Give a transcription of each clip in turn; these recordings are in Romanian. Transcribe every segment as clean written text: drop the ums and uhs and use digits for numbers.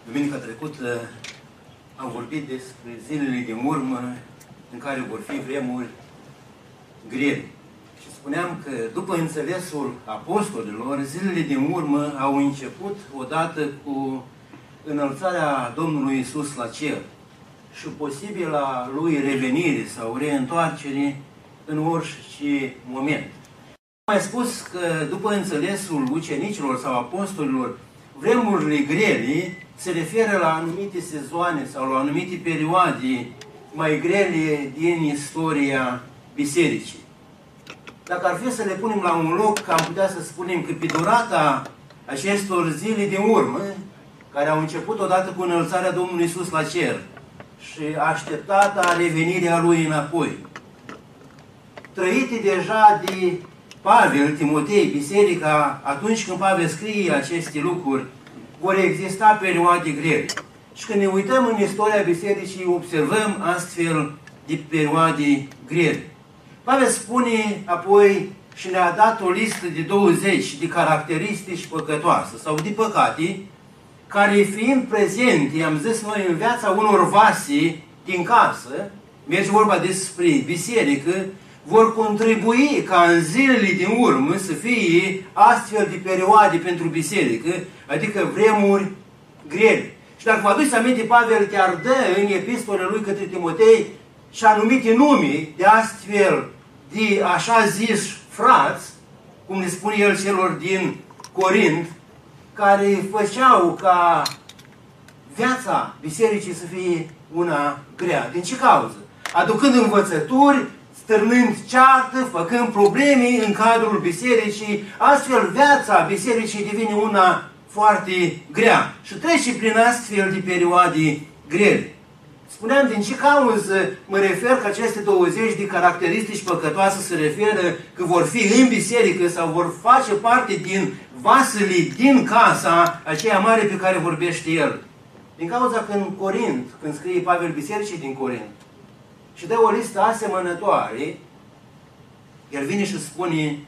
Duminica trecută am vorbit despre zilele din urmă în care vor fi vremuri grele. Și spuneam că după înțelesul apostolilor, zilele din urmă au început odată cu înălțarea Domnului Iisus la cer și posibila lui revenire sau reîntoarcere în orice moment. Am mai spus că după înțelesul ucenicilor sau apostolilor, vremurile grele se referă la anumite sezoane sau la anumite perioade mai grele din istoria bisericii. Dacă ar fi să le punem la un loc, am putea să spunem că pe durata acestor zile din urmă, care au început odată cu înălțarea Domnului Iisus la cer și așteptata revenirea Lui înapoi, trăite deja de Pavel, Timotei, biserica, atunci când Pavel scrie aceste lucruri, vor exista perioade grele. Și când ne uităm în istoria bisericii, observăm astfel de perioade grele. Pavel spune apoi și ne-a dat o listă de 20 de caracteristici păcătoase sau de păcate, care fiind prezente, am zis noi, în viața unor vase din casă, merge vorba despre biserică, vor contribui ca în zilele din urmă să fie astfel de perioade pentru biserică, adică vremuri grele. Și dacă vă aduceți aminte, Pavel chiar dă în epistolele lui către Timotei și anumite nume de astfel de așa zis frați, cum le spune el celor din Corint, care făceau ca viața bisericii să fie una grea. Din ce cauză? Aducând învățături, stârnând ceartă, făcând probleme în cadrul bisericii, astfel viața bisericii devine una foarte grea și trece prin astfel de perioade grele. Spuneam din ce cauză mă refer că aceste 20 de caracteristici păcătoase se referă că vor fi în biserică sau vor face parte din vasele din casa aceea mare pe care vorbește el. Din cauza că în Corint, când scrie Pavel bisericii din Corint, și dă o listă asemănătoare, el vine și spune: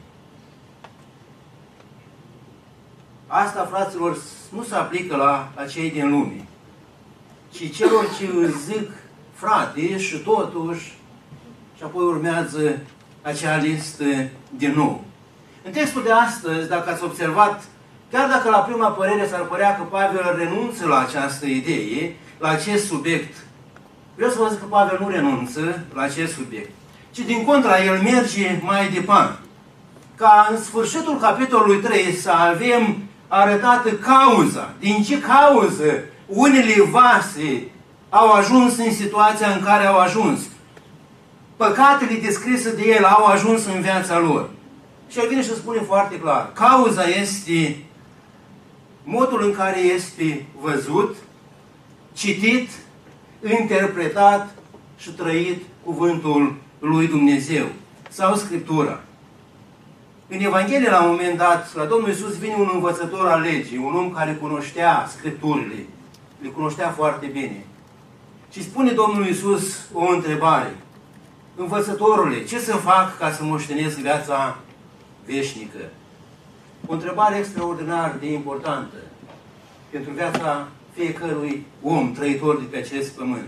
asta, fraților, nu se aplică la acei din lume, ci celor ce îți zic frate și totuși, și apoi urmează acea listă din nou. În textul de astăzi, dacă ați observat, chiar dacă la prima părere s-ar părea că Pavel renunță la această idee, la acest subiect, vreau să vă zic că Pavel nu renunță la acest subiect, ci din contra, el merge mai departe. Ca în sfârșitul capitolului 3 să avem arătată cauza, din ce cauză unele vase au ajuns în situația în care au ajuns. Păcatele descrise de el au ajuns în viața lor. Și el vine și spune foarte clar, cauza este modul în care este văzut, citit, interpretat și trăit cuvântul lui Dumnezeu sau Scriptura. În Evanghelie, la un moment dat, la Domnul Iisus vine un învățător al legii, un om care cunoștea Scripturile, le cunoștea foarte bine. Și spune Domnul Iisus o întrebare: învățătorule, ce să fac ca să moștenesc viața veșnică? O întrebare extraordinar de importantă pentru viața fiecărui om trăitor de pe acest pământ.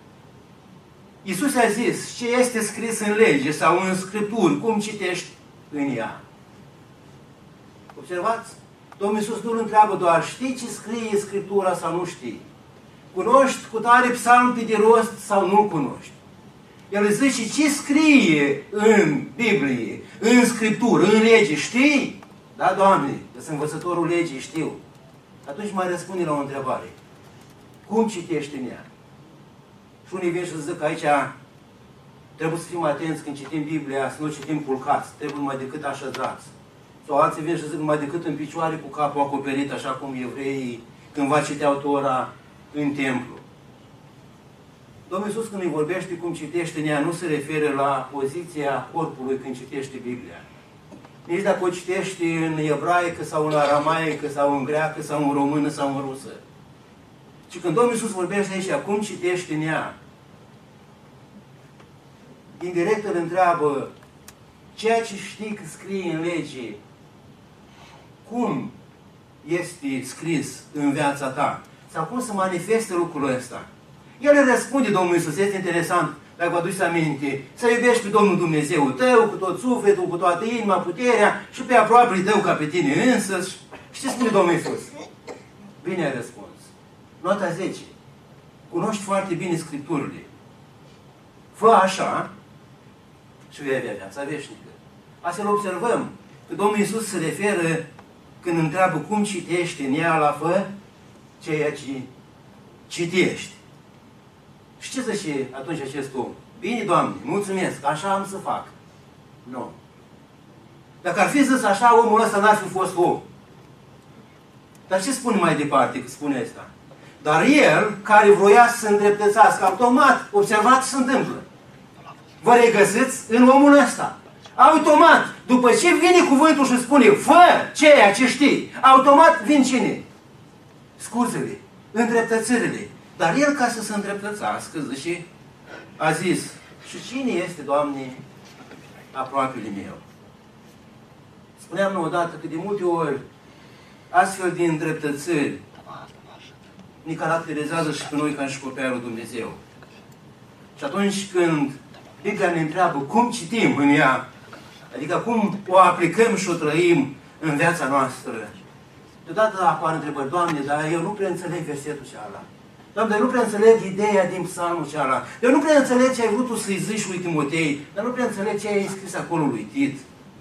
Iisus a zis ce este scris în lege sau în Scripturi, cum citești în ea. Observați? Domnul Iisus nu îl întreabă doar știi ce scrie Scriptura sau nu știi. Cunoști cu tare psalm pe de rost sau nu cunoști. El zice ce scrie în Biblie, în Scriptură, în lege. Știi? Da, Doamne, că sunt învățătorul legii, știu. Atunci mai răspunde la o întrebare. Cum citești în ea? Și unii vin și zic că aici trebuie să fim atenți când citim Biblia, să nu citim culcați, trebuie numai decât așezați. Sau alții vin și zic numai decât în picioare cu capul acoperit, așa cum evreii cândva citeau Tora în templu. Domnul Iisus, când îi vorbește cum citește în ea, nu se referă la poziția corpului când citește Biblia. Nici dacă o citești în ebraică sau în aramaică sau în greacă sau în română sau în rusă. Și când Domnul Iisus vorbește aici, cum citești în ea, indirect îl întreabă ceea ce știi că scrie în lege, cum este scris în viața ta? Sau cum să manifeste lucrul ăsta? El îi răspunde Domnul Iisus, este interesant, dacă vă aduceți aminte, să iubești pe Domnul Dumnezeu tău, cu tot sufletul, cu toată inima, puterea și pe aproapele tău ca pe tine însăși. Și ce spune Domnul Iisus? Bine ai răspuns. Nota 10. Cunoști foarte bine Scripturile. Fă așa și vei avea viața veșnică. Asta îl observăm. Că Domnul Iisus se referă când întreabă cum citești în ea la fă ceea ce citești. Și ce zice atunci acest om? Bine, Doamne, mulțumesc, așa am să fac. Nu. Dacă ar fi zis așa, omul ăsta n-ar fi fost om. Dar ce spune mai departe că spune asta? Dar el, care vroia să se îndreptățească automat, observați ce se întâmplă. Vă regăsiți în omul ăsta. Automat, după ce vine cuvântul și spune, fă ceea ce știi, automat vin cine? Scuzele, îndreptățirile. Dar el, ca să se îndreptățească, zice, a zis, și cine este, Doamne, aproapele meu? Spuneam noi odată că de multe ori astfel de îndreptățiri ne caracterizează și pe noi ca și copiii lui Dumnezeu. Și atunci când Biblia ne întreabă cum citim în ea, adică cum o aplicăm și o trăim în viața noastră, deodată apar întrebări, Doamne, dar eu nu prea înțeleg versetul cealaltă. Doamne, nu prea înțeleg ideea din psalmul cealaltă. Eu nu prea înțeleg ce ai vrut tu să-i zici lui Timotei, dar nu prea înțeleg ce ai scris acolo lui Tit.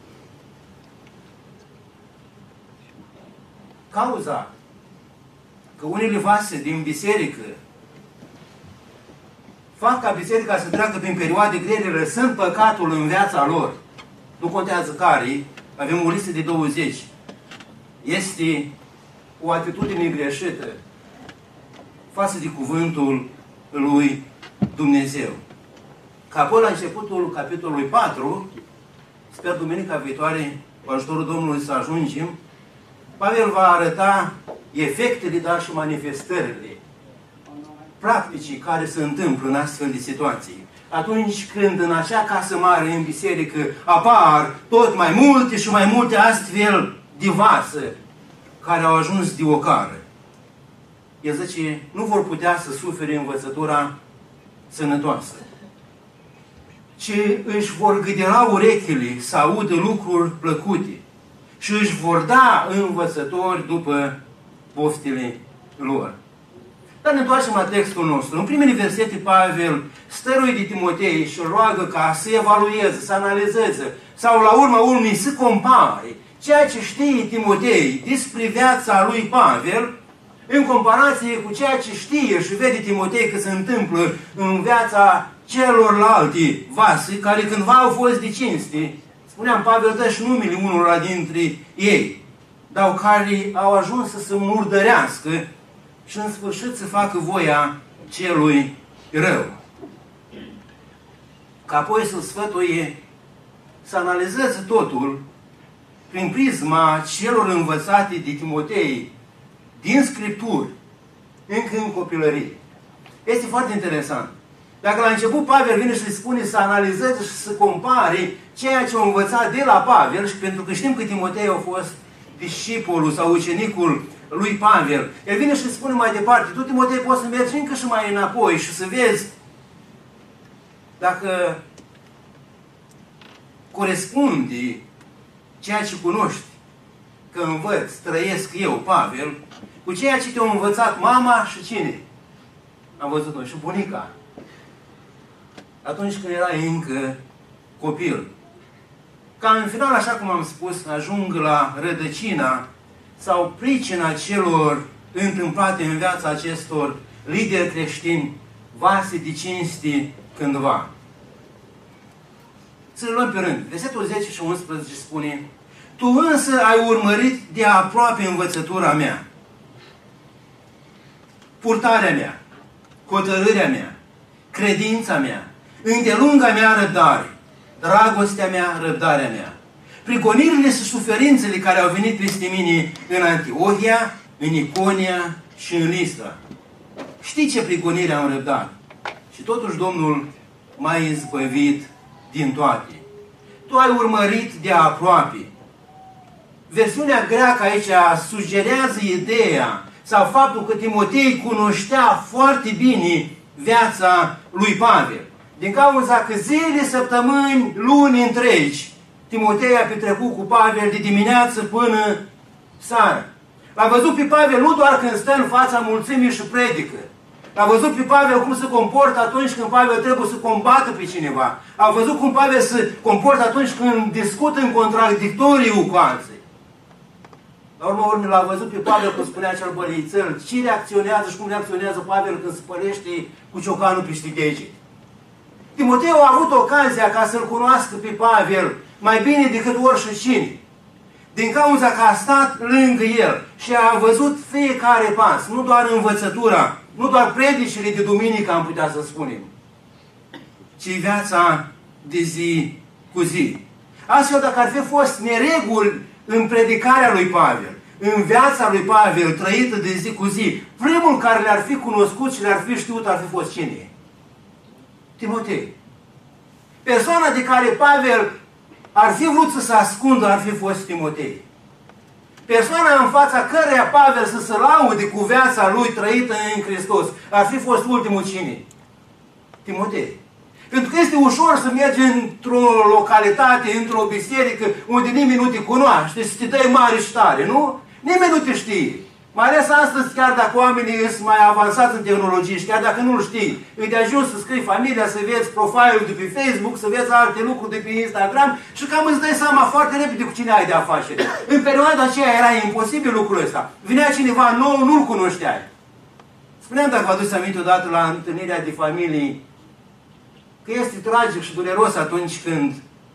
Cauza că unele vase din biserică fac ca biserica să treacă prin perioade grele, lăsând păcatul în viața lor, nu contează care, avem o listă de 20, este o atitudine greșită față de cuvântul lui Dumnezeu. Ca apoi la începutul capitolului 4, sper duminica viitoare, cu ajutorul Domnului să ajungem, Pavel va arăta efectele, dar și manifestările practicii care se întâmplă în astfel de situații. Atunci când în acea casă mare, în biserică, apar tot mai multe și mai multe astfel de vase care au ajuns de ocară. El zice, nu vor putea să sufere învățătura sănătoasă, ci își vor gâdera urechile să audă lucruri plăcute și își vor da învățători după poftile lor. Dar ne întoarcem la textul nostru. În primele versete, Pavel stăruie de Timotei și roagă ca să evalueze, să analizeze, sau la urma urmei să compare ceea ce știe Timotei despre viața lui Pavel, în comparație cu ceea ce știe și vede Timotei că se întâmplă în viața celorlalte vase, care cândva au fost de cinste. Spuneam, Pavel dă și numele unora dintre ei, dar care au ajuns să se murdărească și în sfârșit să facă voia celui rău. Ca apoi să-l sfătuie să analizeze totul prin prisma celor învățate de Timotei din Scripturi, încă în copilărie. Este foarte interesant. Dacă la început Pavel vine și îi spune să analizeze și să compare ceea ce a învățat de la Pavel, și pentru că știm că Timotei a fost discipolul sau ucenicul lui Pavel, el vine și îi spune mai departe, tu, Timotei, poți să mergi încă și mai înapoi și să vezi dacă corespunde ceea ce cunoști, că învăț, trăiesc eu, Pavel, cu ceea ce te-a învățat mama și cine? Am văzut noi și bunica. Atunci când era încă copil. Ca în final, așa cum am spus, ajung la rădăcina sau pricina celor întâmplate în viața acestor lideri creștini, vase de cinste cândva. Să le luăm pe rând. Versetul 10 și 11 spune: tu însă ai urmărit de aproape învățătura mea, purtarea mea, hotărârea mea, credința mea, îndelunga mea răbdare, dragostea mea, răbdarea mea, prigonirile și suferințele care au venit peste mine în Antiohia, în Iconia și în Listra. Știi ce prigonire am răbdat? Și totuși Domnul m-a izbăvit din toate. Tu ai urmărit de aproape. Versiunea greacă aici sugerează ideea sau faptul că Timotei cunoștea foarte bine viața lui Pavel. Din cauza că zile, săptămâni, luni întregi, Timotei a petrecut cu Pavel de dimineață până seara. L-a văzut pe Pavel nu doar când stă în fața mulțimii și predică. L-a văzut pe Pavel cum se comportă atunci când Pavel trebuie să combată pe cineva. A văzut cum Pavel se comportă atunci când discută în contradictoriu cu alții. La urmă urmă l-a văzut pe Pavel, cum spunea cel bălăițel, ce reacționează și cum reacționează Pavel când se părește cu ciocanul peste deget. Timoteu a avut ocazia ca să-l cunoască pe Pavel mai bine decât oricine. Din cauza că a stat lângă el și a văzut fiecare pas, nu doar învățătura, nu doar predicile de duminică, am putea să spunem, ci viața de zi cu zi. Astfel, dacă ar fi fost nereguli în predicarea lui Pavel, în viața lui Pavel, trăită de zi cu zi, primul care le-ar fi cunoscut și le-ar fi știut ar fi fost cine? Timotei. Persoana de care Pavel ar fi vrut să se ascundă ar fi fost Timotei. Persoana în fața căreia Pavel să se laude cu viața lui trăită în Hristos ar fi fost ultimul cine? Timotei. Pentru că este ușor să mergi într-o localitate, într-o biserică, unde nimeni nu te cunoaște, să te dai mare și tare, nu? Nimeni nu te știe. Mai ales astăzi, chiar dacă oamenii sunt mai avansați în tehnologie și chiar dacă nu-l știi, îi de ajuns să scrii familia, să vezi profilul de pe Facebook, să vezi alte lucruri de pe Instagram și cam îți dai seama foarte repede cu cine ai de afacere. În perioada aceea era imposibil lucrul ăsta. Vinea cineva nou, nu-l cunoșteai. Spuneam, dacă vă aduceți aminte odată la întâlnirea de familie, că este tragic și dureros atunci când,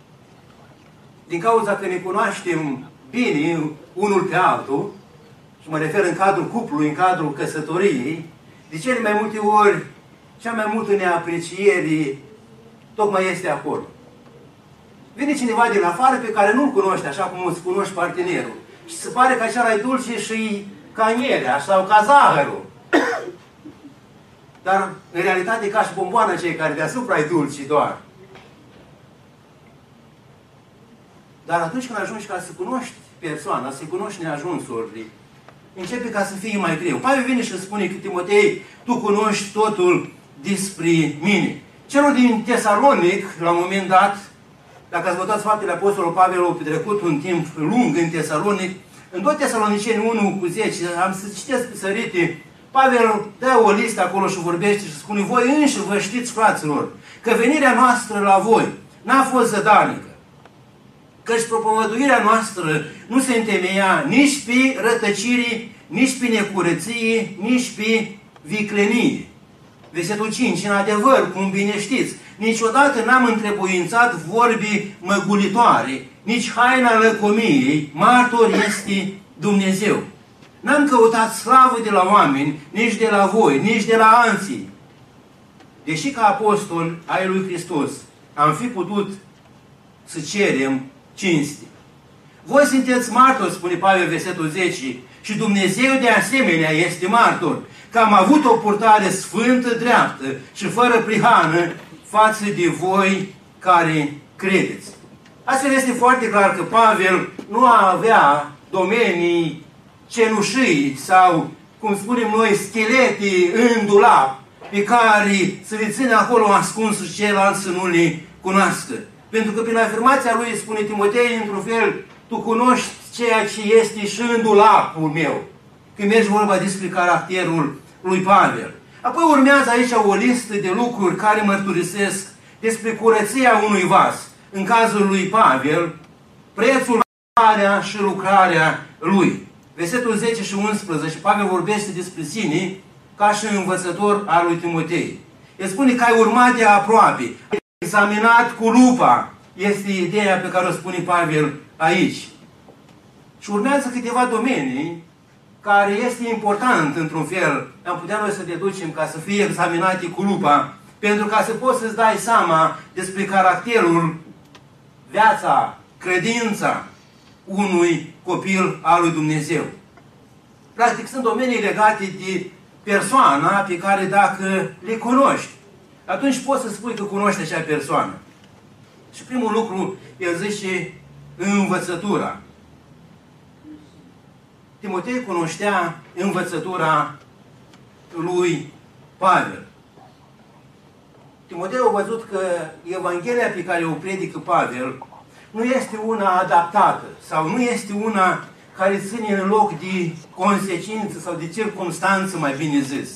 din cauza că ne cunoaștem bine unul pe altul, și mă refer în cadrul cuplului, în cadrul căsătoriei, de cele mai multe ori, cea mai multă neapreciere tocmai este acolo. Vine cineva din afară pe care nu-l cunoști așa cum îți cunoști partenerul. Și se pare că acela e dulce și ca mierea sau ca zahărul. Dar, în realitate, e ca și bomboana cei care deasupra e dulce doar. Dar atunci când ajungi ca să cunoști persoana, să cunoști neajunsurile, începe ca să fie mai greu. Pavel vine și spune că Timotei, tu cunoști totul despre mine. Celor din Tesalonic, la un moment dat, dacă ați votat faptele Apostolului Pavel, au petrecut un timp lung în Tesalonic, în 2 Tesaloniceni 1:10, am să citesc pe sărite, Pavel dă o listă acolo și vorbește și spune: voi înși vă știți, fraților, că venirea noastră la voi n-a fost zădarnică, căci propovăduirea noastră nu se întemeia nici pe rătăcire, nici pe necurăție, nici pe viclenie. Versetul 5. În adevăr, cum bine știți, niciodată n-am întrebuințat vorbi măgulitoare, nici haina lăcomiei, martor este Dumnezeu. N-am căutat slavă de la oameni, nici de la voi, nici de la alții. Deși ca apostol ai lui Hristos am fi putut să cerem cinste. Voi sunteți martori, spune Pavel, versetul 10, și Dumnezeu de asemenea este martor, că am avut o purtare sfântă, dreaptă și fără prihană față de voi care credeți. Astfel este foarte clar că Pavel nu avea domenii cenușii sau, cum spunem noi, schelete în dulap pe care să le ține acolo ascuns și ceilalți să nu le cunoască. Pentru că prin afirmația lui spune Timotei, într-un fel, tu cunoști ceea ce este și în dulapul meu. Când mergi vorba despre caracterul lui Pavel. Apoi urmează aici o listă de lucruri care mărturisesc despre curăția unui vas. În cazul lui Pavel, prețul, lucrarea și lucrarea lui. Versetul 10 și 11, Pavel vorbește despre sine ca și învățător al lui Timotei. El spune că ai urmat de aproape, examinat cu lupa. Este ideea pe care o spune Pavel aici. Și urmează câteva domenii care este important, într-un fel, am putea noi să deducem ca să fie examinate cu lupa, pentru ca să poți să-ți dai seama despre caracterul, viața, credința unui copil al lui Dumnezeu. Practic, sunt domenii legate de persoana pe care, dacă le cunoști, atunci poți să spui că cunoști acea persoană. Și primul lucru, el zice, învățătura. Timotei cunoștea învățătura lui Pavel. Timotei a văzut că Evanghelia pe care o predică Pavel nu este una adaptată sau nu este una care ține în loc de consecință sau de circunstanță, mai bine zis.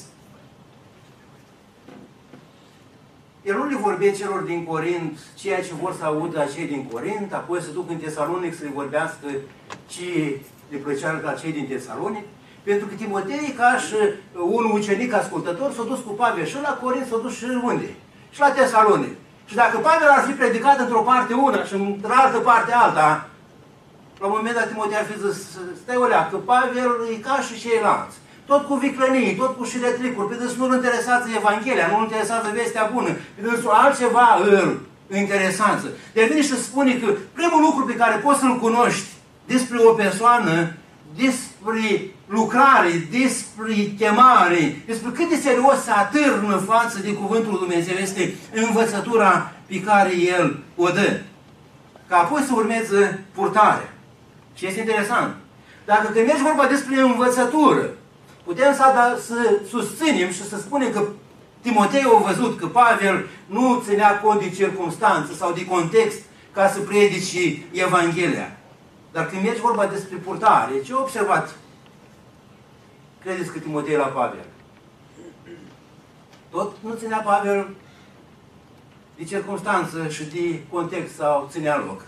El nu le vorbea celor din Corint ceea ce vor să audă acei din Corint, apoi să duc în Tesalonic să le vorbească ce le plăcea la cei din Tesalonic, pentru că Timotei, ca și un ucenic ascultător, s-a dus cu Pavel și la Corint, s-a dus și unde? Și la Tesalonic. Și dacă Pavel ar fi predicat într-o parte una și într-altă parte alta, la un moment dat Timotei ar fi zis, stai o leacă, Pavel e ca și ceilalți. Tot cu viclănii, tot cu șiretricuri, pe dânsul nu-l interesează Evanghelia, nu-l interesează vestea bună, pe dânsul altceva îl interesează. De vine și spune că primul lucru pe care poți să-l cunoști despre o persoană, despre lucrare, despre chemare, despre cât de serios se atârnă față de Cuvântul lui Dumnezeu, este învățătura pe care El o dă. Ca apoi să urmeze purtarea. Și este interesant. Dacă când mergi vorba despre învățătură, putem să susținem și să spunem că Timotei a văzut că Pavel nu ținea cont de circunstanță sau de context ca să predice Evanghelia. Dar când mergi vorba despre purtare, ce a observat? Credeți că Timotei la Pavel? Tot nu ținea Pavel de circunstanță și de context sau ținea loc.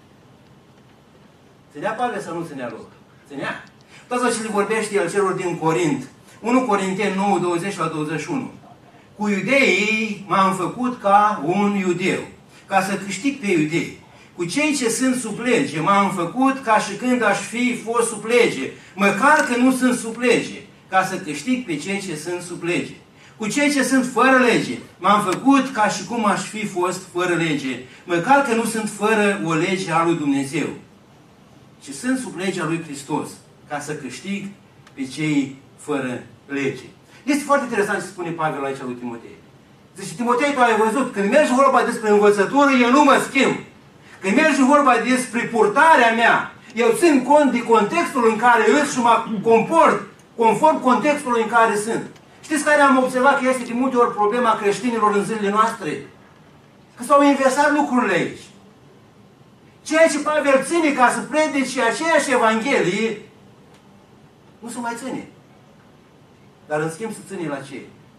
Ținea Pavel sau nu ținea loc? Ținea. Tot ce le vorbește el celor din Corint. 1 Corinteni 9, 20 la 21. Cu iudeii m-am făcut ca un iudeu, ca să câștig pe iudei. Cu cei ce sunt sub lege m-am făcut ca și când aș fi fost sub lege, măcar că nu sunt sub lege, ca să câștig pe cei ce sunt sub lege. Cu cei ce sunt fără lege m-am făcut ca și cum aș fi fost fără lege, măcar că nu sunt fără o lege a lui Dumnezeu, ci sunt sub legea lui Hristos, ca să câștig pe cei fără lege. Este foarte interesant ce spune Pavel aici lui Timotei. Zice, Timotei, tu ai văzut, când mergi vorba despre învățătură, eu nu mă schimb. Când mergi vorba despre purtarea mea, eu țin cont de contextul în care îs și mă comport conform contextului în care sunt. Știți care am observat că este de multe ori problema creștinilor în zilele noastre? Că s-au inversat lucrurile aici. Ceea ce Pavel ține ca să predice aceeași Evanghelie, nu se mai ține. Dar în schimb se ține la ce?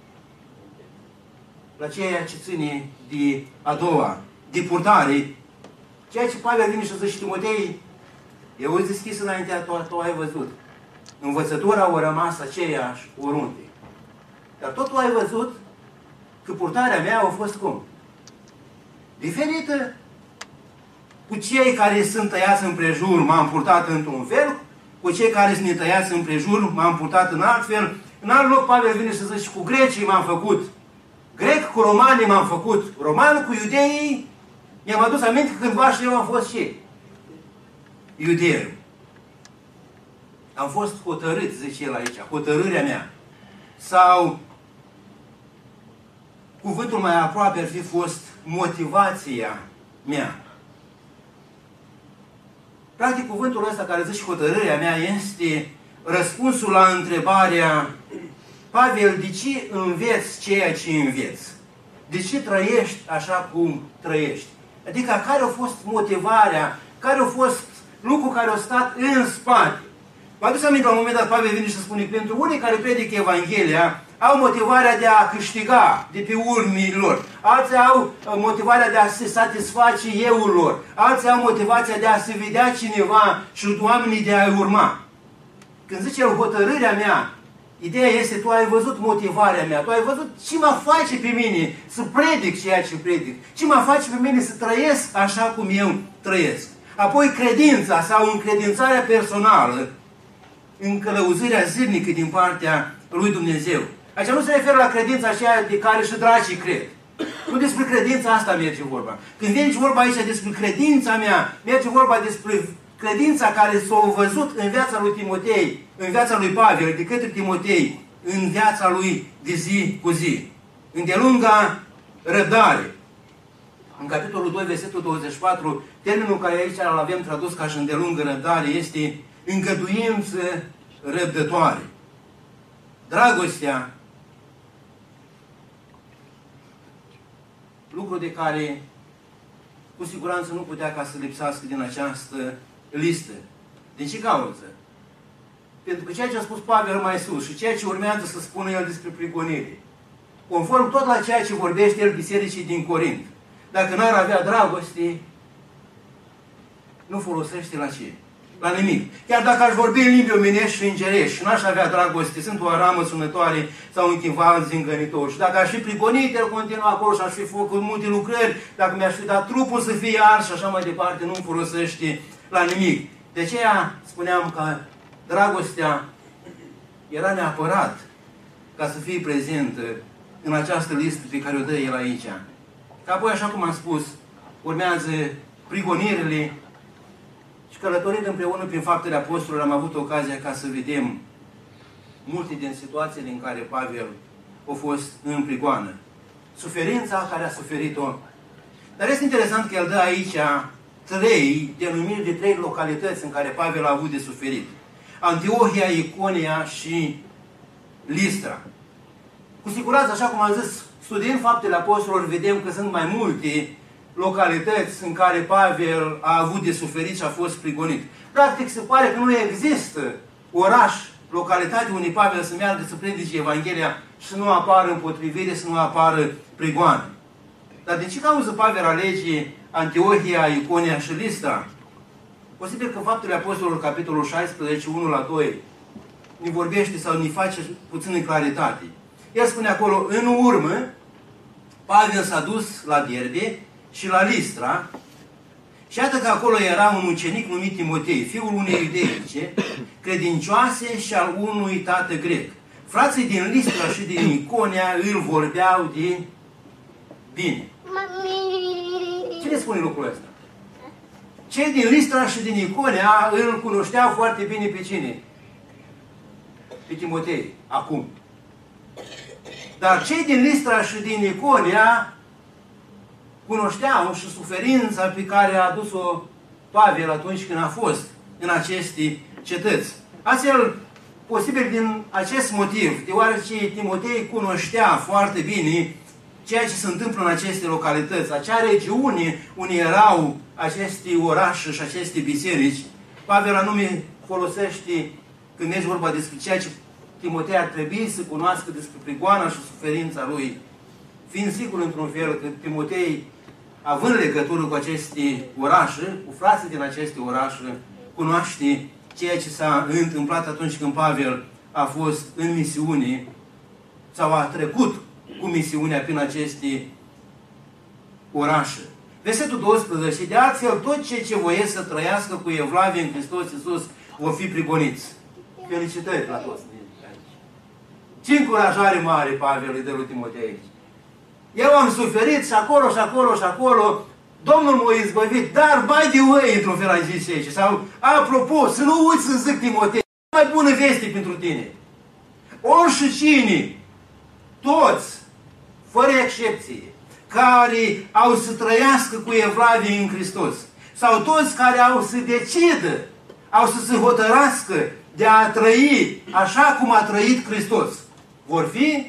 La ceea ce ține de a doua, de purtare. Ceea ce Pavel vine și zice, Timotei, eu îți deschis înaintea, tu ai văzut. Învățătura a rămas aceeași oriunde. Dar tot tu ai văzut că purtarea mea a fost cum? Diferită. Cu cei care sunt tăiați împrejur m-am purtat într-un fel, cu cei care sunt netăiați împrejur m-am purtat în alt fel. În alt loc Pavel vine să zice, cu grecii m-am făcut grec, cu romanii m-am făcut roman, cu iudeii mi-am adus aminte că cândva și eu am fost și iudeu. Am fost hotărât, zice el aici, hotărârea mea. Sau cuvântul mai aproape ar fi fost motivația mea. Practic, cuvântul ăsta care zice hotărârea mea este răspunsul la întrebarea, Pavel, de ce înveți ceea ce înveți? De ce trăiești așa cum trăiești? Adică care a fost motivarea, care a fost lucrul care a stat în spate? Vă aduceți aminte, la un moment dat Pavel vine și spune, pentru unii care predică Evanghelia, au motivarea de a câștiga de pe urmii lor. Alții au motivarea de a se satisface euul lor. Alții au motivația de a se vedea cineva și oamenii de a-i urma. Când zice el hotărârea mea, ideea este, tu ai văzut motivarea mea, tu ai văzut ce mă face pe mine să predic ceea ce predic, ce mă face pe mine să trăiesc așa cum eu trăiesc. Apoi credința sau încredințarea personală, în călăuzirea zilnică din partea lui Dumnezeu. Aici nu se referă la credința aceea de care și dracii cred. Nu despre credința asta merge vorba. Când vine vorba aici despre credința mea, merge vorba despre credința care s-a văzut în viața lui Timotei, în viața lui Pavel, de către Timotei, în viața lui de zi cu zi. Îndelunga răbdare. În capitolul 2, versetul 24, termenul care aici îl avem tradus ca și îndelungă răbdare este îngăduință răbdătoare. Dragostea, lucru de care cu siguranță nu putea ca să lipsească din această listă. Din ce cauză? Pentru că ceea ce a spus Pavel mai sus și ceea ce urmează să spună el despre prigonire, conform tot la ceea ce vorbește el bisericii din Corint, dacă n-ar avea dragoste, nu folosește la ce? La nimic. Chiar dacă aș vorbi în limbi omenești și îngerești și n-aș avea dragoste, sunt o aramă sunătoare sau un chival zingănitor. Și dacă aș fi prigonit, el continua acolo și aș fi făcut multe lucrări, dacă mi-aș fi dat trupul să fie ars și așa mai departe, nu folosește la nimic. De aceea spuneam că dragostea era neapărat ca să fie prezentă în această listă pe care o dă el aici. Că apoi, așa cum am spus, urmează prigonirile și călătorind împreună prin Faptele Apostolilor am avut ocazia ca să vedem multe din situațiile în care Pavel a fost în prigoană. Suferința care a suferit-o. Dar este interesant că el dă aici trei denumiri de trei localități în care Pavel a avut de suferit. Antiohia, Iconia și Listra. Cu siguranță, așa cum am zis, studiind Faptele Apostolilor, vedem că sunt mai multe localități în care Pavel a avut de suferit și a fost prigonit. Practic, se pare că nu există oraș, localitate unde Pavel să meargă să predice Evanghelia și să nu apară împotrivire, să nu apară prigoană. Dar de ce cauză Pavel alege Antiohia, Iconia și Listra? Posibil că Faptele Apostolilor, capitolul 16, 1-2, ne vorbește sau ne face puțină claritate. El spune acolo, în urmă, Pavel s-a dus la Derbe și la Listra și iată că acolo era un ucenic numit Timotei, fiul unei iudeice, credincioase și al unui tată grec. Frații din Listra și din Iconia îl vorbeau de bine. Cine spune lucrul ăsta? Cei din Listra și din Iconia îl cunoșteau foarte bine pe cine? Pe Timotei, acum. Dar cei din Listra și din Iconia cunoșteau și suferința pe care a adus-o Pavel atunci când a fost în aceste cetăți. Astfel, posibil din acest motiv, deoarece Timotei cunoștea foarte bine ceea ce se întâmplă în aceste localități, acea regiune unde erau aceste orașe și aceste biserici, Pavel anume folosește, când ești vorba despre ceea ce Timotei ar trebui să cunoască despre prigoana și suferința lui, fiind sigur într-un fel că Timotei, având legătură cu aceste orașe, cu frații din aceste orașe, cunoaște ceea ce s-a întâmplat atunci când Pavel a fost în misiune sau a trecut cu misiunea prin aceste orașe. Versetul 12. De altfel, tot cei ce voiesc să trăiască cu evlavie în Hristos Iisus vor fi prigoniți. Felicitări la toți. Ce încurajare mare Pavel îi dă lui Timotei aici. Eu am suferit și acolo, și acolo, și acolo. Domnul m-a izbăvit, dar by the way, într-un fel ai zis aici. Sau, apropo, să nu uiți să zic Timotei, mai bună veste pentru tine. Ori și cine, toți, fără excepție, care au să trăiască cu evlavie în Hristos, sau toți care au să decidă, au să se hotărască de a trăi așa cum a trăit Hristos, vor fi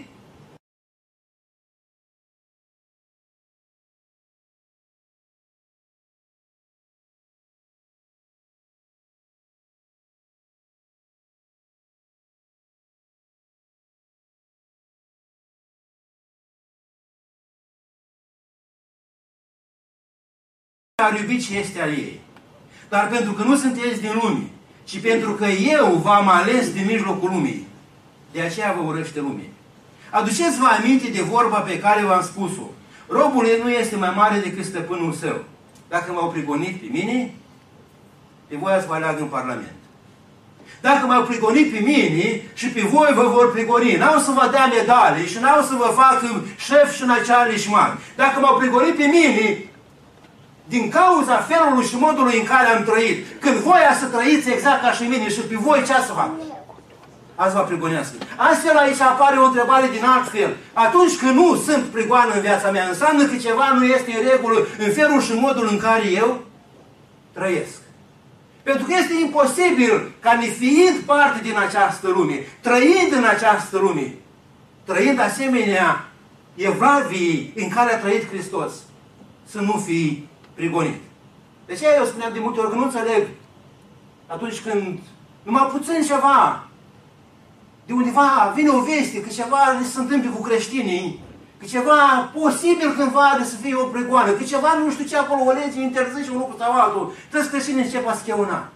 ar iubi ce este al ei. Dar pentru că nu sunteți din lume, ci pentru că eu v-am ales din mijlocul lumii, de aceea vă urăște lumea. Aduceți-vă aminte de vorba pe care v-am spus-o. Robul nu este mai mare decât stăpânul său. Dacă m-au prigonit pe mine, pe voi ați vă aleagă în Parlament. Dacă m-au prigonit pe mine și pe voi vă vor prigoni, n-au să vă dea medalii și n-au să vă facă șef și năceali și mari. Dacă m-au prigonit pe mine, din cauza felului și modului în care am trăit, când voi ați să trăiți exact ca și mine și pe voi ce ați să fac? Ați vă prigonească. Astfel aici apare o întrebare din alt fel. Atunci când nu sunt prigoană în viața mea, înseamnă că ceva nu este în regulă în felul și modul în care eu trăiesc. Pentru că este imposibil ca nefiind parte din această lume, trăind în această lume, trăind asemenea evlavii în care a trăit Hristos, să nu fii prigonit. De aceea eu spuneam de multe ori că nu înțeleg atunci când numai puțin ceva, de undeva vine o veste că ceva se întâmplă cu creștinii, că ceva posibil cândva de să fie o prigoană, că ceva nu știu ce acolo, o lege interzice un lucru sau altul, trebuie creștinii încep a scheuna.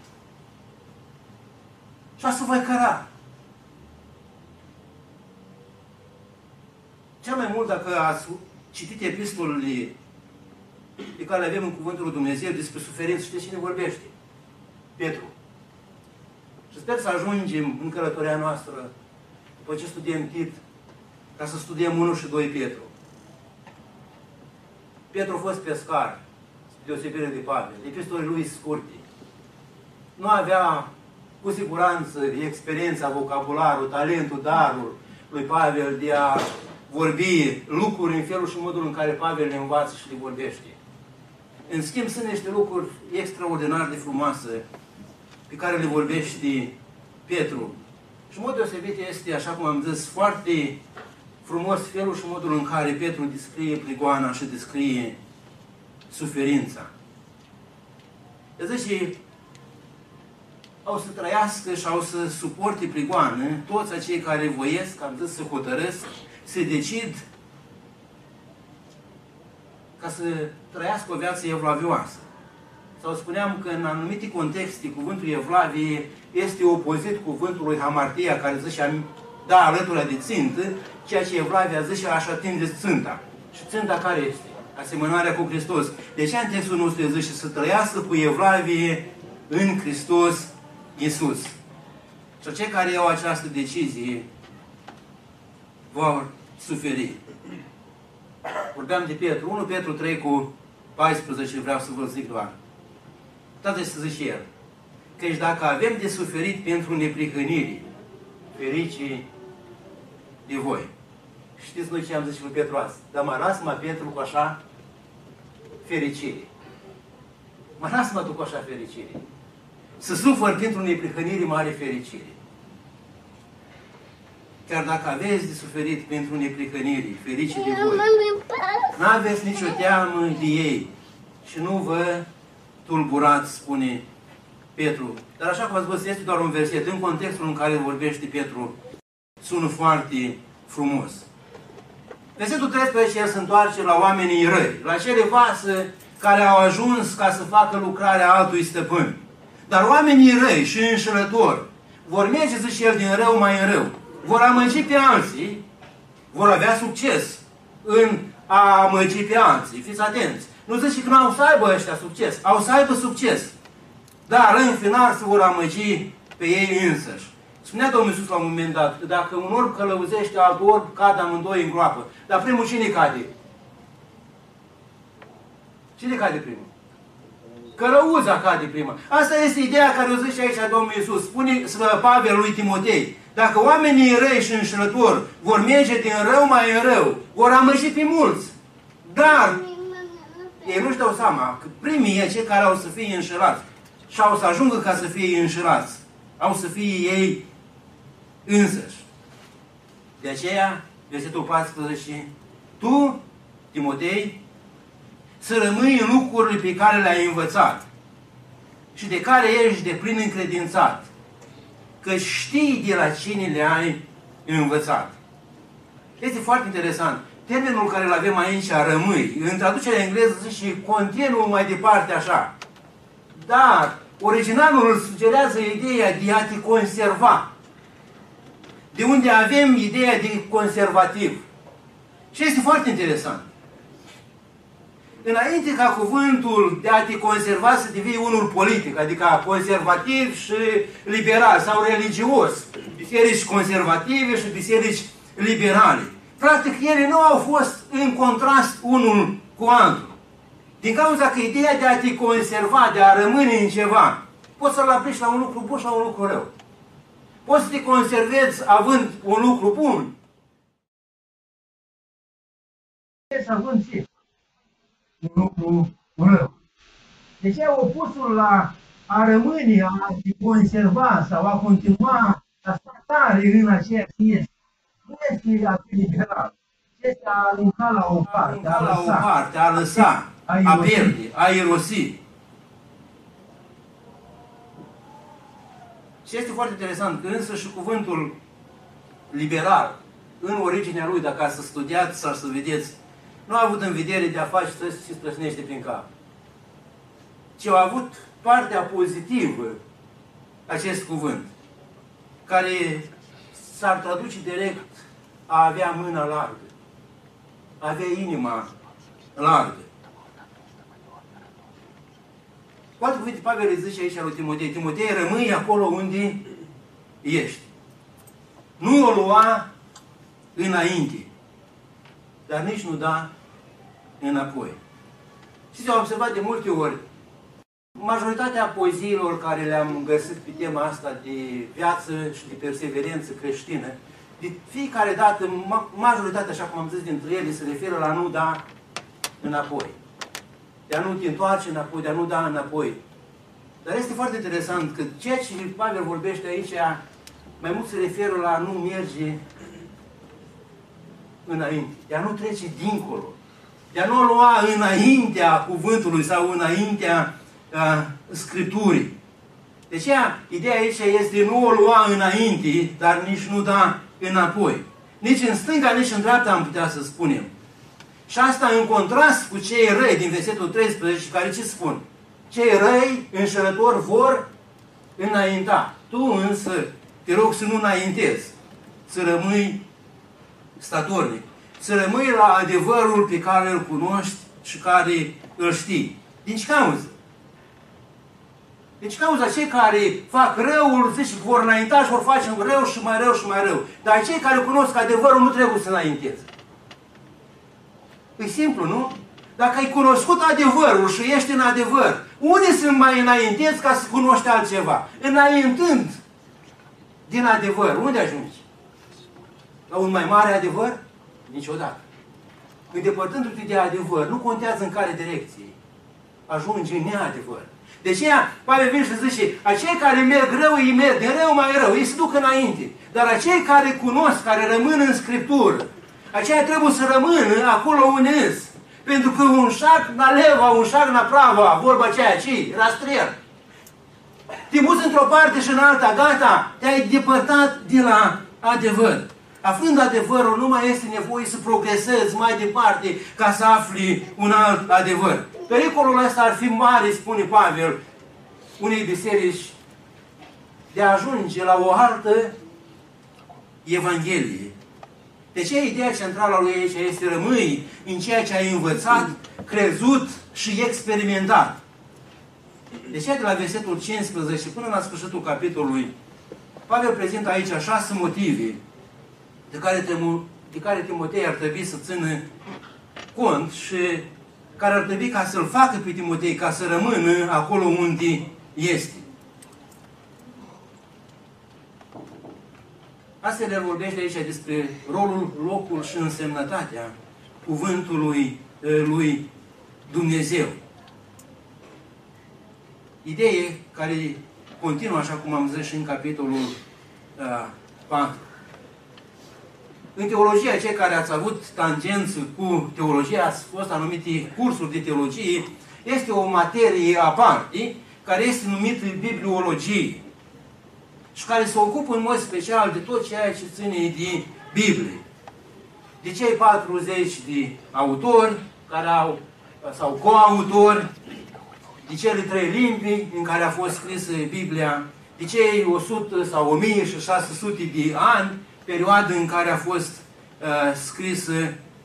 Și asta voi căra. Cel mai mult dacă ați citit epistolele pe care le avem în Cuvântul lui Dumnezeu despre suferință, știți cine vorbește? Petru. Și sper să ajungem în călătoria noastră, după ce studiem Tit, ca să studiem 1 și 2 Petru. Petru a fost pescar, spre deosebire de Pavel. Epistolele lui scurte. Nu avea cu siguranță experiența, vocabularul, talentul, darul lui Pavel de a vorbi lucruri în felul și modul în care Pavel le învață și le vorbește. În schimb, sunt niște lucruri extraordinar de frumoase pe care le vorbește Petru. Și în mod deosebit este, așa cum am zis, foarte frumos felul și modul în care Petru descrie prigoana și descrie suferința. El zice, au să trăiască și au să suporte prigoană toți acei care voiesc, am zis, să hotărăsc, se decid ca să trăiască o viață evlavioasă. Sau spuneam că în anumite contexte cuvântul evlavie este opozit cuvântului hamartia, care zice da alături de țintă, ceea ce evlavia zice aș atinge ținta. Și ținta care este? Asemănarea cu Hristos. De ce în textul nostru zice să trăiască cu evlavie în Hristos Iisus? Și cei care iau această decizie vor suferi. Vorbeam de Petru. 1 Petru 3 cu 14 vreau să vă zic doar. Toate să zice el. Căci dacă avem de suferit pentru neprihănire, fericii de voi. Știți noi ce am zis lui Petru azi? Dar mă las-mă Petru cu așa fericire. Mă las-mă tu cu așa fericire. Să sufăr pentru neprihănire mare fericire. Chiar dacă aveți de suferit pentru neprihănire, ferice de voi, n-aveți nicio teamă de ei și nu vă tulburați, spune Petru. Dar așa cum ați văzut, este doar un verset. În contextul în care vorbește Petru, sună foarte frumos. Versetul 13, el se întoarce la oamenii răi, la cele vase care au ajuns ca să facă lucrarea altui stăpân. Dar oamenii răi și înșelători vor merge, zice el, din rău mai în rău. Vor amăgi pe alții, vor avea succes în a amăgi pe alții. Fiți atenți! Nu zice că nu au să aibă ăștia succes, au să aibă succes. Dar în final se vor amăgi pe ei însăși. Spunea Domnul Iisus la un moment dat că dacă un orb călăuzește alt orb, cad amândoi în groapă. Dar primul cine cade? Cine cade primul? Călăuza cade prima. Asta este ideea care o zice aici Domnul Iisus. Spune Pavel lui Timotei. Dacă oamenii răi și înșelători vor merge din rău mai în rău, vor amăgi pe mulți. Dar ei nu-și dau seama că primii e cei care au să fie înșelați. Și au să ajungă ca să fie înșelați. Au să fie ei însăși. De aceea, versetul 14, tu, Timotei, să rămâi în lucrurile pe care le-ai învățat și de care ești deplin încredințat, că știi de la cine le-ai învățat. Este foarte interesant. Termenul care îl avem aici, rămâi, în traducerea engleză zice continuu mai departe așa. Dar originalul îl sugerează ideea de a te conserva. De unde avem ideea de conservativ. Și este foarte interesant. Înainte ca cuvântul de a te conserva să devii unul politic, adică conservativ și liberal sau religios, biserici conservative și biserici liberale. Practic, ele nu au fost în contrast unul cu altul. Din cauza că ideea de a te conserva, de a rămâne în ceva, poți să-l aplici la un lucru bun și la un lucru rău. Poți să te conservezi având un lucru bun, având și un lucru rău. Deci opusul la a rămâne, a conserva sau a continua a sta tare în aceea ce este. Nu este a fi liberal. Este a arunca la o parte, a la o parte, a lăsa, a pierde, a irosi. Și este foarte interesant că însă și cuvântul liberal, în originea lui, dacă ați să studiați sau să vedeți, nu a avut în vedere de a face și străsnește prin cap. Ci a avut partea pozitivă acest cuvânt, care s-ar traduce direct a avea mâna largă, a avea inima largă. Cu alte cuvinte, Pavel îi zice aici lui Timotei, Timotei, rămâi acolo unde ești. Nu o lua înainte, dar nici nu da înapoi. Și s-au observat de multe ori, majoritatea poeziilor care le-am găsit pe tema asta de viață și de perseverență creștină, de fiecare dată, majoritatea, așa cum am zis, dintre ele se referă la nu da înapoi. De a nu te întoarce înapoi, de a nu da înapoi. Dar este foarte interesant că ceea ce Pavel vorbește aici, mai mult se referă la nu merge înainte, de a nu trece dincolo, de a nu lua înaintea cuvântului sau înaintea Scripturii. De aceea, ideea aici este nu o lua înainte, dar nici nu da înapoi. Nici în stânga, nici în dreapta, am putea să spunem. Și asta în contrast cu cei răi din versetul 13, care ce spun? Cei răi, înșelători, vor înainta. Tu însă, te rog să nu înaintezi, să rămâi statornic, să rămâi la adevărul pe care îl cunoști și care îl știi. Din ce cauză? Deci cauza cei care fac răul, zici, vor înainta și vor face rău și mai rău și mai rău. Dar cei care cunosc adevărul nu trebuie să înainteze. E simplu, nu? Dacă ai cunoscut adevărul și ești în adevăr, unde să mai înaintezi ca să cunoști altceva? Înaintând din adevăr, unde ajungi? La un mai mare adevăr? Niciodată. Îndepărtându-te de adevăr, nu contează în care direcție. Ajungi în neadevăr. De aceea, Pavel vine și zice, acei care merg rău, ei merg din rău mai rău, ei se duc înainte. Dar acei care cunosc, care rămân în Scriptură, aceia trebuie să rămână acolo unde îs. Pentru că un șac na leva, un șac na prava, vorba aceea, ce? Rastrier. Te muți într-o parte și în alta, gata, te-ai depărtat de la adevăr. Aflând adevărul, nu mai este nevoie să progresezi mai departe ca să afli un alt adevăr. Pericolul ăsta ar fi mare, spune Pavel, unei biserici, de a ajunge la o altă Evanghelie. De ce ideea centrală a lui aici este rămâi în ceea ce ai învățat, crezut și experimentat. De ce de la versetul 15 până la sfârșitul capitolului, Pavel prezintă aici 6 motive de care Timotei ar trebui să țină cont și care ar trebui ca să-l facă pe Timotei ca să rămână acolo unde este. Astfel el vorbește aici despre rolul, locul și însemnătatea cuvântului lui Dumnezeu. Idee care continuă, așa cum am zis și în capitolul 4. În teologia, cei care ați avut tangență cu teologia, ați fost anumite cursuri de teologie, este o materie aparte, care este numită bibliologie și care se ocupă în mod special de tot ceea ce ține de Biblie. De cei 40 de autori care au, sau coautori, de cele 3 limbi în care a fost scrisă Biblia, de cei 100 sau 1600 de ani, perioadă în care a fost scrisă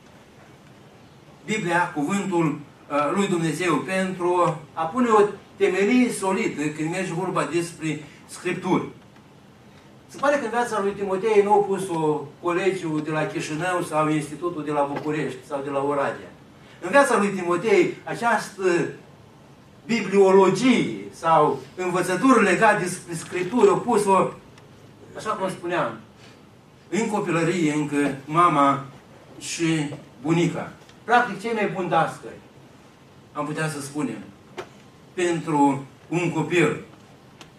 Biblia, cuvântul lui Dumnezeu, pentru a pune o temelie solidă când merge vorba despre Scripturi. Se pare că în viața lui Timotei nu au pus-o colegiul de la Chișinău sau Institutul de la București sau de la Oradea. În viața lui Timotei această bibliologie sau învățături legate despre Scripturi au pus-o, așa cum spuneam, în copilărie încă mama și bunica. Practic cei mai buni dascări, am putea să spunem, pentru un copil.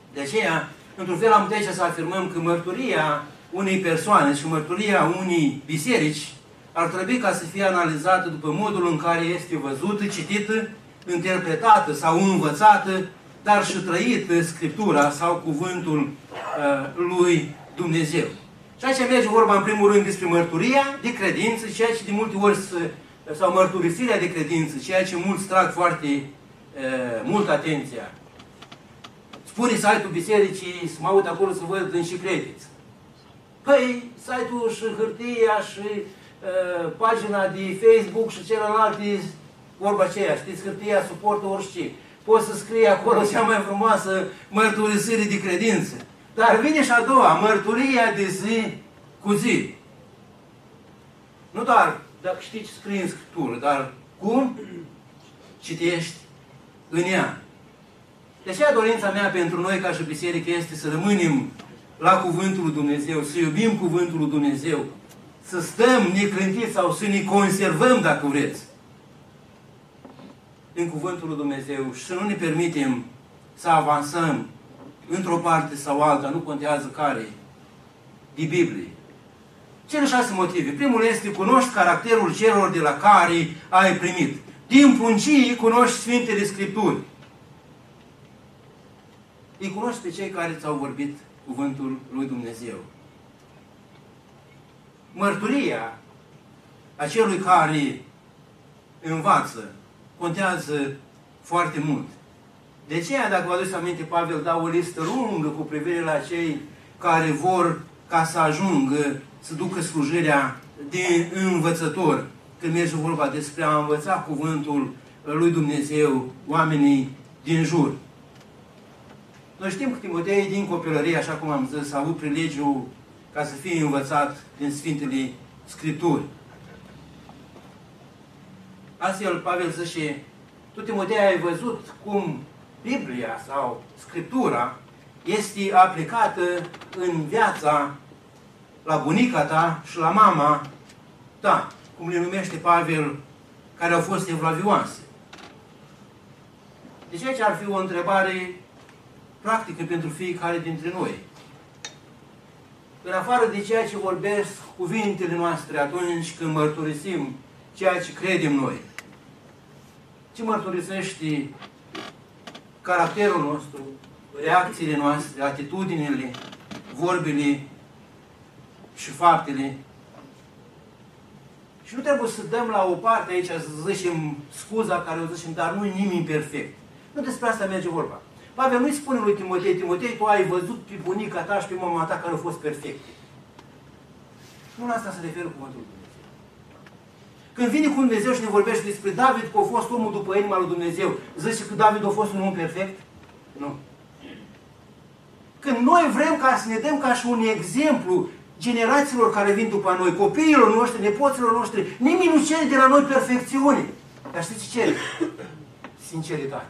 De aceea, într-un fel am putea să afirmăm că mărturia unei persoane și mărturia unei biserici ar trebui ca să fie analizată după modul în care este văzută, citită, interpretată sau învățată, dar și trăită Scriptura sau cuvântul lui Dumnezeu. Și aici merge vorba în primul rând despre mărturia de credință, ceea ce de multe ori sau mărturisirea de credință, ceea ce mulți trag foarte mult atenția. Spune site-ul bisericii, să mă aud acolo să văd în și credeți. Păi, site-ul și hârtia și pagina de Facebook și celelalte, vorba aceea, știți, hârtia suportă orice. Poți să scrie acolo cea mai frumoasă mărturisire de credință. Dar vine și a doua, mărturia de zi cu zi. Nu doar dacă știi ce scrie în Scriptură, dar cum citești în ea. De aceea dorința mea pentru noi ca și biserică este să rămânem la Cuvântul lui Dumnezeu, să iubim Cuvântul lui Dumnezeu, să stăm neclintiți sau să ne conservăm, dacă vreți, în Cuvântul lui Dumnezeu și să nu ne permitem să avansăm într-o parte sau alta, nu contează care, de Biblie. Cele 6 motive. Primul este: cunoști caracterul celor de la care ai primit. Din pruncii cunoști Sfintele Scripturi. Îi cunoști pe cei care ți-au vorbit cuvântul lui Dumnezeu. Mărturia acelui care învață contează foarte mult. De aceea, dacă vă aduceți aminte, Pavel dă o listă lungă cu privire la cei care vor ca să ajungă să ducă slujirea de învățător. Când merge vorba despre a învăța cuvântul lui Dumnezeu oamenii din jur. Noi știm că Timotei din copilărie, așa cum am zis, a avut prilegiul ca să fie învățat din Sfintele Scripturi. Astfel, Pavel zice: tu, Timotei, ai văzut cum Biblia sau Scriptura este aplicată în viața la bunica ta și la mama ta, cum le numește Pavel, care au fost evlavioase. Deci aici ar fi o întrebare practică pentru fiecare dintre noi. În afară de ceea ce vorbesc cuvintele noastre atunci când mărturisim ceea ce credem noi, ce mărturisește caracterul nostru, reacțiile noastre, atitudinile, vorbile și faptele. Și nu trebuie să dăm la o parte aici, să zicem scuza care o zicem, dar nu e nimeni perfect. Nu despre asta merge vorba. Pavel nu-i spune lui Timotei: Timotei, tu ai văzut pe bunica ta și pe mama ta care au fost perfecte. Nu la asta se referă cuvântul lui Dumnezeu. Când vine cu Dumnezeu și ne vorbește despre David, că a fost omul după inima lui Dumnezeu, zice că David a fost un om perfect? Nu. Când noi vrem ca să ne dăm ca și un exemplu generațiilor care vin după noi, copiilor noștri, nepoților noștri, nimeni nu cere de la noi perfecțiune. Dar știți ce cere? Sinceritate.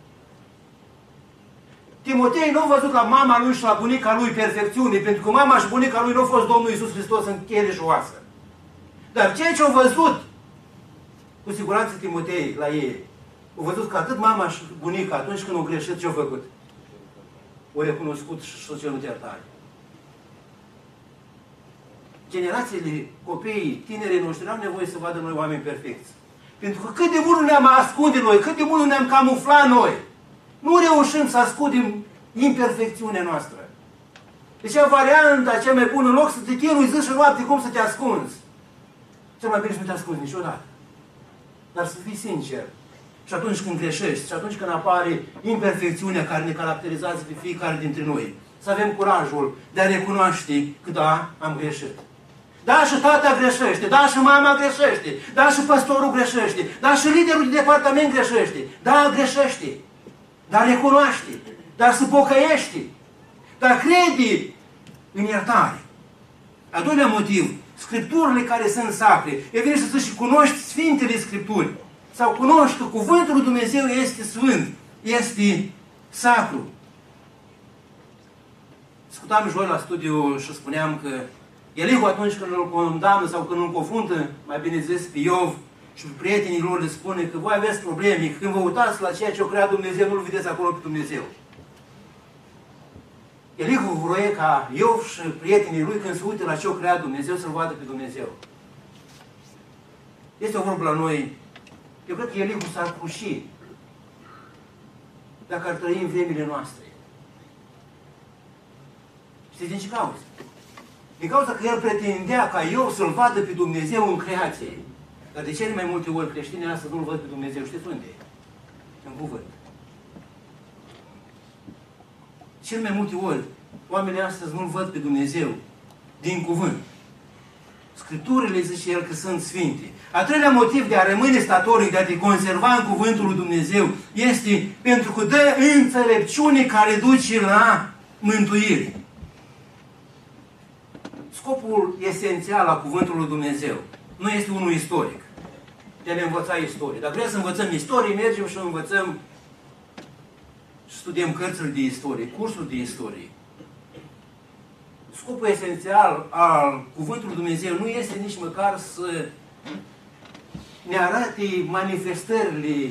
Timotei nu a văzut la mama lui și la bunica lui perfecțiune, pentru că mama și bunica lui nu au fost Domnul Iisus Hristos în chele și oasă. Dar ceea ce au văzut, cu siguranță Timotei la ei, au văzut că atât mama și bunica, atunci când au greșit, ce au făcut? O recunoscut și s-o cerut iertare. Generațiile, copiii, tinerii noștri nu au nevoie să vadă noi oameni perfecți. Pentru că cât de mult ne-am ascunde noi, cât de mult ne-am camuflat noi, nu reușim să ascundem imperfecțiunea noastră. Deci varianta cea mai bună, în loc să te chinui zi și noapte, cum să te ascunzi? Cel mai bine să nu te ascunzi niciodată. Dar să fii sincer. Și atunci când greșești, și atunci când apare imperfecțiunea care ne caracterizează pe fiecare dintre noi, să avem curajul de a recunoaște că da, am greșit. Da, și tata greșește, da, și mama greșește, da, și păstorul greșește, da, și liderul de departament greșește, da, greșește, dar recunoaște, dar se pocăiește, dar crede în iertare. Al doilea motiv, Scripturile care sunt sacre. E vine să zici și cunoști Sfintele Scripturi. Sau cunoști că Cuvântul lui Dumnezeu este sfânt, este sacru. Discutam joi la studiu și spuneam că Elihu atunci când îl condamnă sau când îl confruntă, mai bine zis, pe Iov și pe prietenii lor le spune că voi aveți probleme, că când vă uitați la ceea ce o creat Dumnezeu, nu-L vedeți acolo pe Dumnezeu. Elihu vroie ca Iov și prietenii lui, când se uită la ce-o creat Dumnezeu, să-L vadă pe Dumnezeu. Este o vorbă la noi. Eu cred că Elihu s-ar cruși dacă ar trăi în vremile noastre. Știți din ce cauză? Din cauza că el pretindea ca Iov să-L vadă pe Dumnezeu în creație. Dar de cele mai multe ori creștinii astăzi nu-L văd pe Dumnezeu. Știți unde? În cuvânt. Cel mai multe ori, oamenii astăzi nu-L văd pe Dumnezeu din cuvânt. Scripturile zice el că sunt sfinte. Al treilea motiv de a rămâne statornic, de a te conserva în cuvântul lui Dumnezeu, este pentru că dă înțelepciune care duce la mântuire. Scopul esențial al cuvântului lui Dumnezeu nu este unul istoric. De a ne învăța istorie. Dacă vrem să învățăm istorie, mergem și învățăm și studiem cărțile de istorie, cursuri de istorie. Scopul esențial al cuvântului Dumnezeu nu este nici măcar să ne arate manifestările,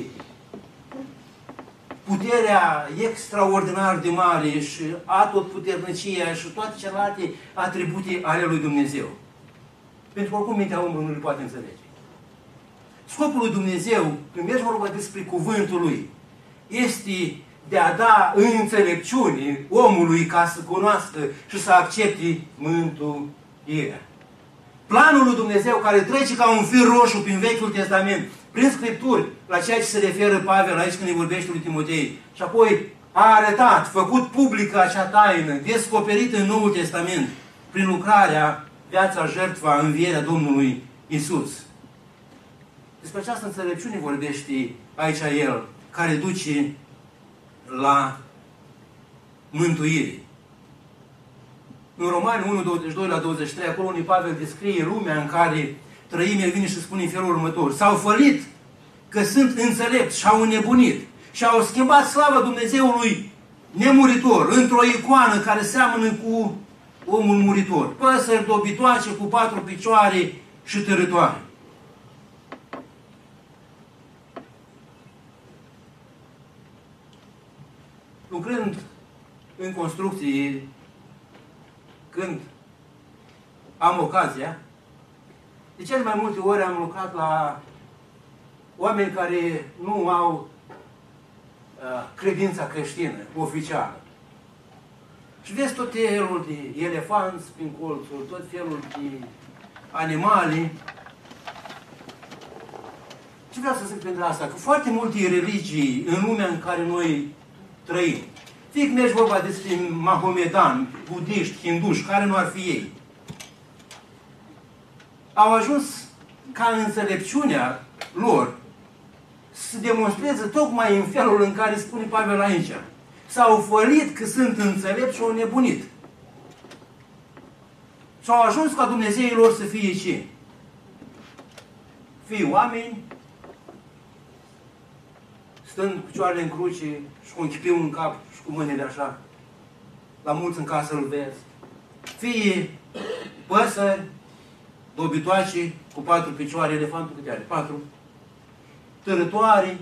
puterea extraordinar de mare și atotputernicia și toate celelalte atribute ale lui Dumnezeu. Pentru că oricum mintea omului nu le poate înțelege. Scopul lui Dumnezeu, când mergi vorba despre cuvântul lui, este de a da înțelepciune omului ca să cunoască și să accepte mântuirea. Planul lui Dumnezeu care trece ca un fir roșu prin Vechiul Testament, prin Scripturi, la ceea ce se referă Pavel aici când îi vorbește lui Timotei, și apoi a arătat, făcut publică acea taină, descoperită în Noul Testament, prin lucrarea, viața, jertfa, învierea Domnului Isus. Despre această înțelepciune vorbește aici el, care duce la mântuire. În Romani 1, 22 la 23, acolo unde Pavel descrie lumea în care trăim, el vine și spune în felul următor. S-au fălit că sunt înțelepți și au înnebunit și au schimbat slava Dumnezeului nemuritor într-o icoană care seamănă cu omul muritor. Păsări dobitoace cu 4 picioare și târătoare. Lucrând în construcții, când am ocazia, de cele mai multe ori am lucrat la oameni care nu au credința creștină, oficială. Și vezi tot felul de elefanți prin colțuri, tot felul de animale. Ce vreau să zic pentru asta? Că foarte multe religii în lumea în care noi trăim, fie că mergi vorba despre mahomedani, budiști, hinduși, care nu ar fi ei, au ajuns ca înțelepciunea lor să demonstreze tocmai în felul în care spune Pavel aici. S-au fălit că sunt înțelepți și au nebunit. Și au ajuns ca Dumnezeii lor să fie ce? Fie oameni, stând cu picioarele în cruce și cu un chipiu în cap și cu mâinile așa, la mulți în casă îl vezi. Fie păsări dobitoace cu 4 picioare, elefantul câte are? 4. Târătoare.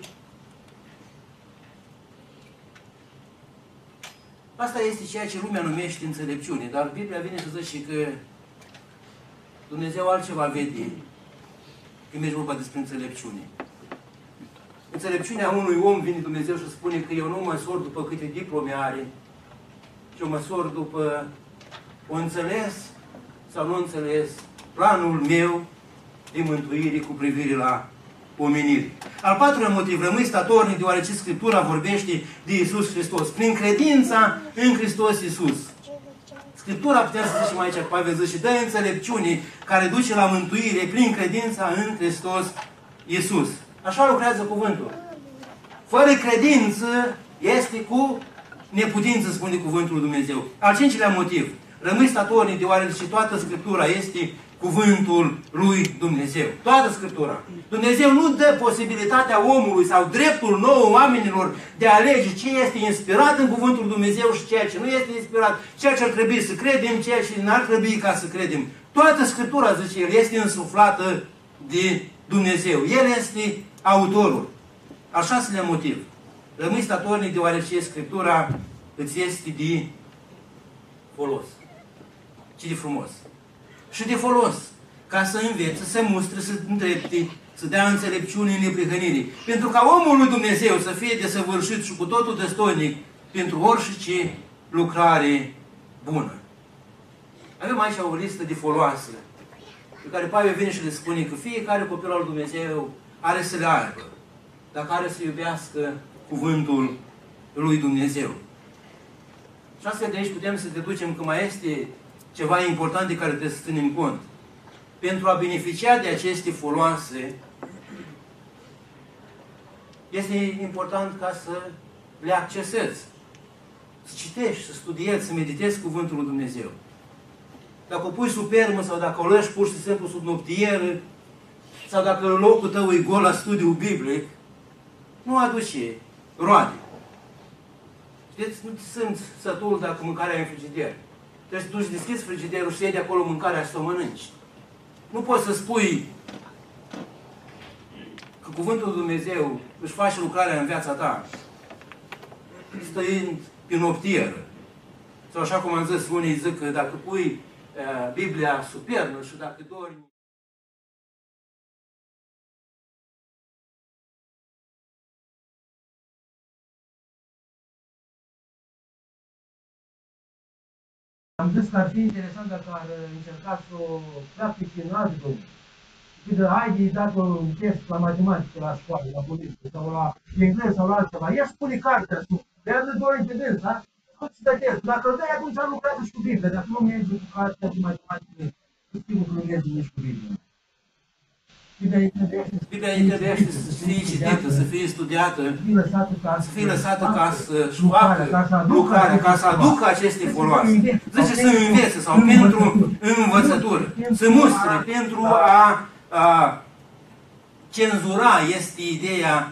Asta este ceea ce lumea numește înțelepciune, dar Biblia vine să zice că Dumnezeu altceva vede când merge vorba despre înțelepciune. Înțelepciunea unui om vine Dumnezeu și spune că eu nu măsor după câte diplome are, ci eu măsor după o înțeles sau nu înțeles planul meu de mântuire cu privire la omenire. Al patrulea motiv, rămâi statornic deoarece Scriptura vorbește de Iisus Hristos. Prin credința în Hristos Iisus. Scriptura, putem să zicem aici, Pavel zice, dă înțelepciune care duce la mântuire prin credința în Hristos Iisus. Așa lucrează cuvântul. Fără credință este cu neputință, spune cuvântul lui Dumnezeu. Al cincilea motiv, rămâi statornic deoarece toată Scriptura este cuvântul lui Dumnezeu. Toată Scriptura. Dumnezeu nu dă posibilitatea omului sau dreptul nou oamenilor de a alege ce este inspirat în cuvântul lui Dumnezeu și ceea ce nu este inspirat, ceea ce ar trebui să credem, ceea ce n-ar trebui ca să credem. Toată Scriptura, zice el, este însuflată de Dumnezeu. El este autorul. Al șaselea motiv. Rămâi statornic deoarece Scriptura îți este de folos, ci de frumos. Și de folos, ca să învețe, să mustre, să îndrepte, să dea înțelepciune în neprihănire. Pentru ca omul lui Dumnezeu să fie desăvârșit și cu totul destoinic pentru orice lucrare bună. Avem aici o listă de foloase pe care Pavel vine și le spune că fiecare copil al lui Dumnezeu are să le aibă, dacă are să iubească cuvântul lui Dumnezeu. Și astfel de aici putem să deducem că mai este ceva important de care trebuie să ținem cont. Pentru a beneficia de aceste foloase, este important ca să le accesezi, să citești, să studiezi, să meditezi cuvântul lui Dumnezeu. Dacă o pui sub permă sau dacă o lași pur și simplu sub noptieră, sau dacă locul tău e gol la studiul biblic, nu aduce roade. Știți, nu te simți sătul dacă mâncarea e în frigider. Trebuie să duci, deschizi frigiderul și iei de acolo mâncarea și să o mănânci. Nu poți să spui că cuvântul lui Dumnezeu își face lucrarea în viața ta, stăind pe noptieră. Sau așa cum am zis, unii zic că dacă pui Biblia sub pernă și dacă dormi, am zis că ar fi interesant dacă ar încerca să o practice în alt domeniu. Zică, haide, dacă un test la matematică, la școală, la poliție, sau la engleză, sau la altceva, ia spune cartea, ia-ți doi pe dâns, da? Scoți de test. Dacă îl dai, atunci lucrează și cu Biblia. Dacă nu merge cu cartea de matematică, nu știu că nu merge nici cu Biblia. Biblia trebuie să fie citită, să fie studiată, să fie lăsată ca să-și facă lucrarea, ca să aducă aceste foloase. Zice să învețe sau pentru învățătură, să mustre, pentru a cenzura, este ideea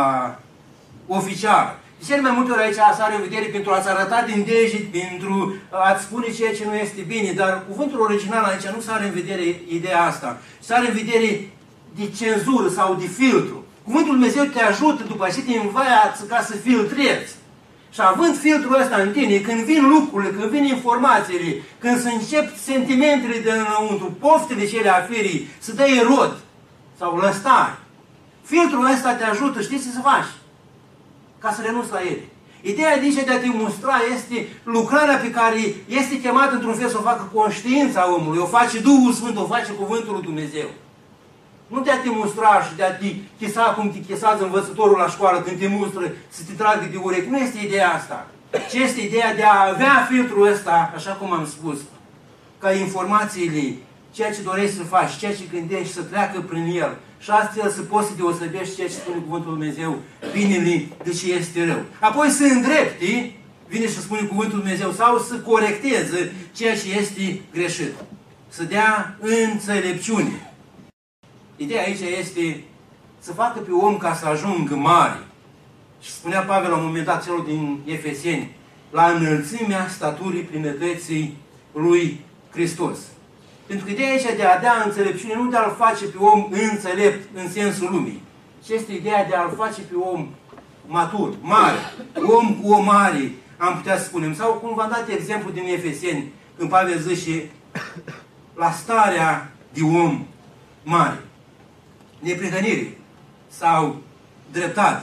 oficială. De cele mai multe ori aici sare în vedere pentru a-ți arăta din deget, pentru a-ți spune ceea ce nu este bine, dar cuvântul original aici nu sare în vedere ideea asta. Sare în vedere de cenzură sau de filtru. Cuvântul Dumnezeu te ajută după aceea, te învață ca să filtrezi. Și având filtrul ăsta în tine, când vin lucrurile, când vin informațiile, când se încep sentimentele de înăuntru, poftele cele a firii, să dai rod sau lăstari, filtrul ăsta te ajută, știi ce să faci? Ca să renunți la ele. Ideea de a te mustra este lucrarea pe care este chemată într-un fel să o facă conștiința omului, o face Duhul Sfânt, o face Cuvântul lui Dumnezeu. Nu de a te mustra și de a te chesa cum te chesează învățătorul la școală când te mustră să te tragă de urechi. Nu este ideea asta. Ci este ideea de a avea filtrul ăsta, așa cum am spus, ca informațiile, ceea ce dorești să faci, ceea ce gândești, să treacă prin el. Și astfel să poți să deosebești ceea ce spune Cuvântul Lui Dumnezeu, binele de ce este rău. Apoi să îndrepti, vine și spune Cuvântul Lui Dumnezeu, sau să corecteze ceea ce este greșit. Să dea înțelepciune. Ideea aici este să facă pe om ca să ajungă mare. Și spunea Pavel la un moment dat celor din Efeseni, la înălțimea staturii plinătății lui Hristos. Pentru că ideea aici de a da înțelepciune nu de a-l face pe om înțelept în sensul lumii, ci este ideea de a-l face pe om matur, mare, om cu o mare, am putea să spunem. Sau cum v-am dat exemplu din Efeseni, când Pavel zice la starea de om mare, neprihănire sau dreptate.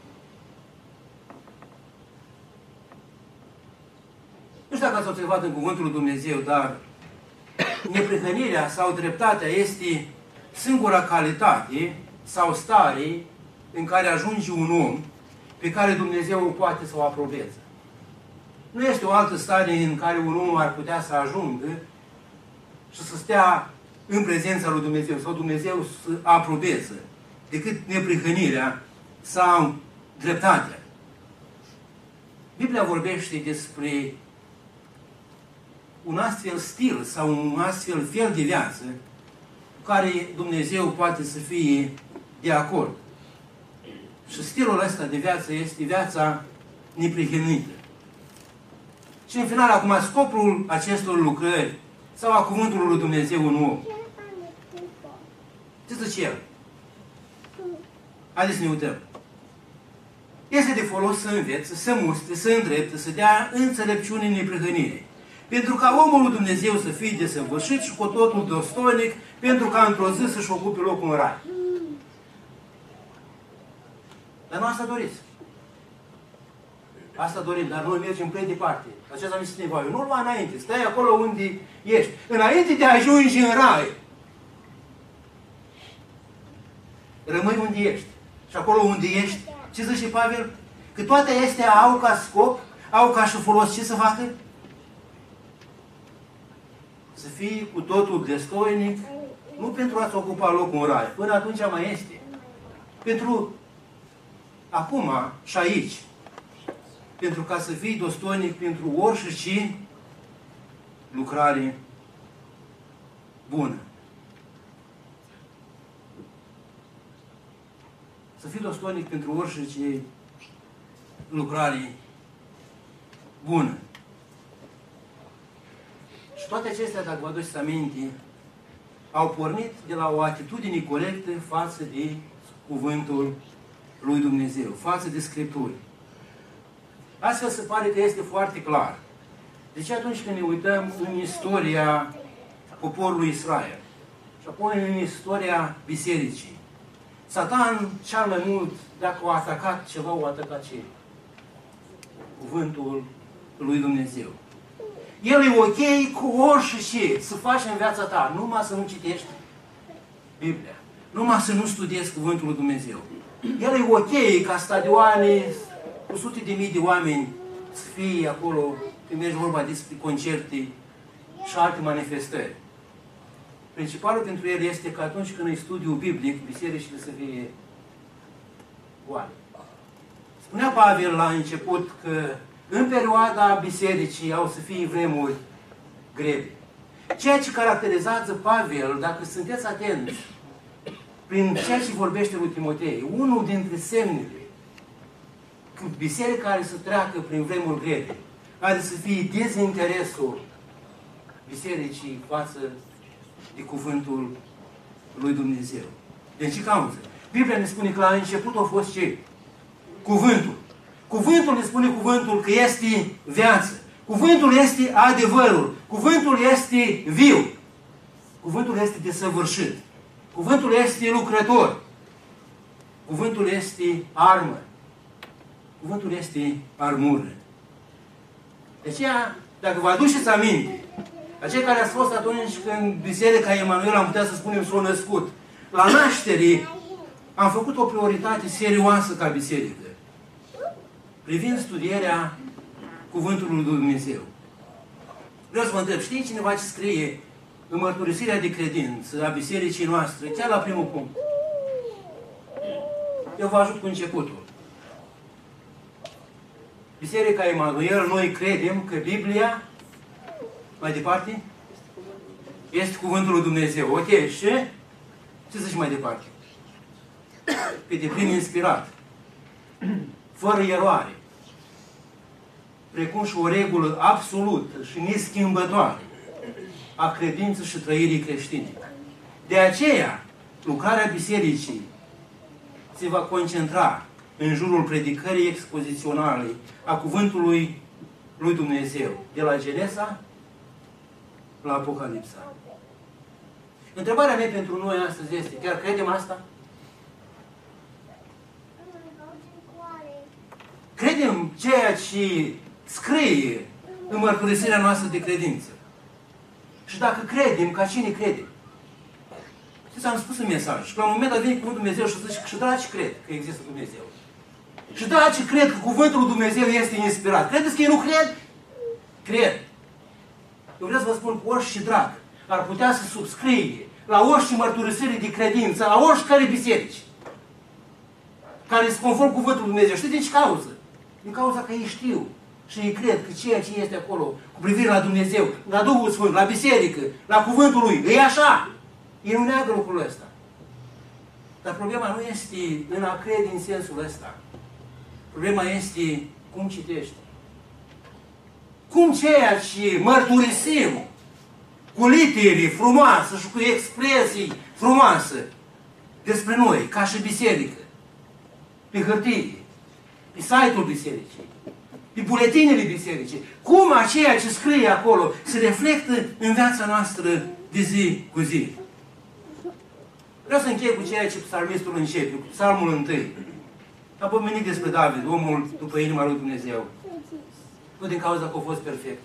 Nu știu dacă ați observat în Cuvântul lui Dumnezeu, dar neprihănirea sau dreptatea este singura calitate sau stare în care ajunge un om pe care Dumnezeu o poate să o aprobeze. Nu este o altă stare în care un om ar putea să ajungă și să stea în prezența lui Dumnezeu sau Dumnezeu să aprobeze decât neprihănirea sau dreptatea. Biblia vorbește despre un astfel stil sau un astfel fel de viață cu care Dumnezeu poate să fie de acord. Și stilul ăsta de viață este viața neprihănită. Și în final, acum, scopul acestor lucrări sau a cuvântului lui Dumnezeu în om. Ce zice el? Haideți să ne uităm. Este de folos să învețe, să mustre, să îndrepte, să dea înțelepciune în neprihănire. Pentru ca omul lui Dumnezeu să fie desăvârșit și cu totul dostoinic, pentru ca într-o zi să-și ocupe locul în rai. Dar nu asta doriți. Asta dorim, dar noi mergem prea departe. Aceasta mi se nevoie. Nu-l lua înainte. Stai acolo unde ești. Înainte de a ajunge în rai, rămâi unde ești. Și acolo unde ești, ce zice Pavel? Că toate astea au ca scop, au ca și folos ce să facă? Să fii cu totul destoinic, nu pentru a-ți ocupa locul în rai. Până atunci mai este. Pentru acum și aici. Pentru ca să fii dostoinic pentru orice lucrare bună. Să fii dostoinic pentru orice lucrare bună. Și toate acestea, dacă vă aduceți aminte, au pornit de la o atitudine corectă față de cuvântul lui Dumnezeu, față de Scripturi. Astfel se pare că este foarte clar. Deci atunci când ne uităm în istoria poporului Israel și apoi în istoria bisericii, Satan cel mai mult, dacă a atacat ceva, o atacat ce? Cuvântul lui Dumnezeu. El e ok cu orice să faci în viața ta, numai să nu citești Biblia, numai să nu studiezi cuvântul lui Dumnezeu. El e ok ca stadioane cu sute de mii de oameni să fie acolo, când mergi vorba despre concerte și alte manifestări. Principalul pentru el este că atunci când e studiul biblic, bisericile să fie goale. Spunea Pavel la început că în perioada bisericii au să fie vremuri grele. Ceea ce caracterizează Pavel, dacă sunteți atenți, prin ceea ce vorbește lui Timotei, unul dintre semnele că biserica are să treacă prin vremuri grele, are să fie dezinteresul bisericii față de cuvântul lui Dumnezeu. De ce cauză? Biblia ne spune că la început a fost ce? Cuvântul. Cuvântul ne spune cuvântul că este viață. Cuvântul este adevărul. Cuvântul este viu. Cuvântul este desăvârșit. Cuvântul este lucrător. Cuvântul este armă. Cuvântul este armură. De aceea, dacă vă aduceți aminte, acei care ați fost atunci când Biserica Emanuel, am putea să spunem, s-a născut, la naștere am făcut o prioritate serioasă ca biserică, privind studierea Cuvântului lui Dumnezeu. Vreau să vă întreb, știe cineva ce scrie în mărturisirea de credință a bisericii noastre, chiar la primul punct? Eu vă ajut cu începutul. Biserica Emanuel, noi credem că Biblia, mai departe, este Cuvântul lui Dumnezeu. Ok, și ce zici mai departe? Pe deplin inspirat, fără eroare, precum și o regulă absolută și neschimbătoare a credinței și trăirii creștine. De aceea, lucrarea bisericii se va concentra în jurul predicării expoziționale a Cuvântului lui Dumnezeu, de la Genesa la Apocalipsa. Întrebarea mea pentru noi astăzi este, chiar credem asta? Credem ceea ce scrie în mărturisirea noastră de credință. Și dacă credem, ca cine crede? Știți, am spus în mesaj, și la un moment dat vine Cuvântul Dumnezeu și zice, și dragi cred că există Dumnezeu. Și dragi cred că Cuvântul lui Dumnezeu este inspirat. Credeți că ei nu cred? Cred. Eu vreau să vă spun că orice drag ar putea să subscrie la orice mărturisire de credință, la oricare biserici, care se conform Cuvântul lui Dumnezeu. Știți din ce cauză? Din cauza că ei știu și ei cred că ceea ce este acolo cu privire la Dumnezeu, la Duhul Sfânt, la biserică, la Cuvântul Lui, e așa. Ei nu neagă lucrul ăsta. Dar problema nu este în a crede în sensul ăsta. Problema este cum citești. Cum ceea ce mărturisim cu litere frumoase și cu expresii frumoase despre noi, ca și biserică, pe hârtie, pe site-ul bisericii, din buletinele bisericii, cum aceea ce scrie acolo se reflectă în viața noastră de zi cu zi. Vreau să închei cu ceea ce psalmistul începe, cu psalmul 1. A pomenit despre David, omul după inima lui Dumnezeu. Nu din cauza că a fost perfect.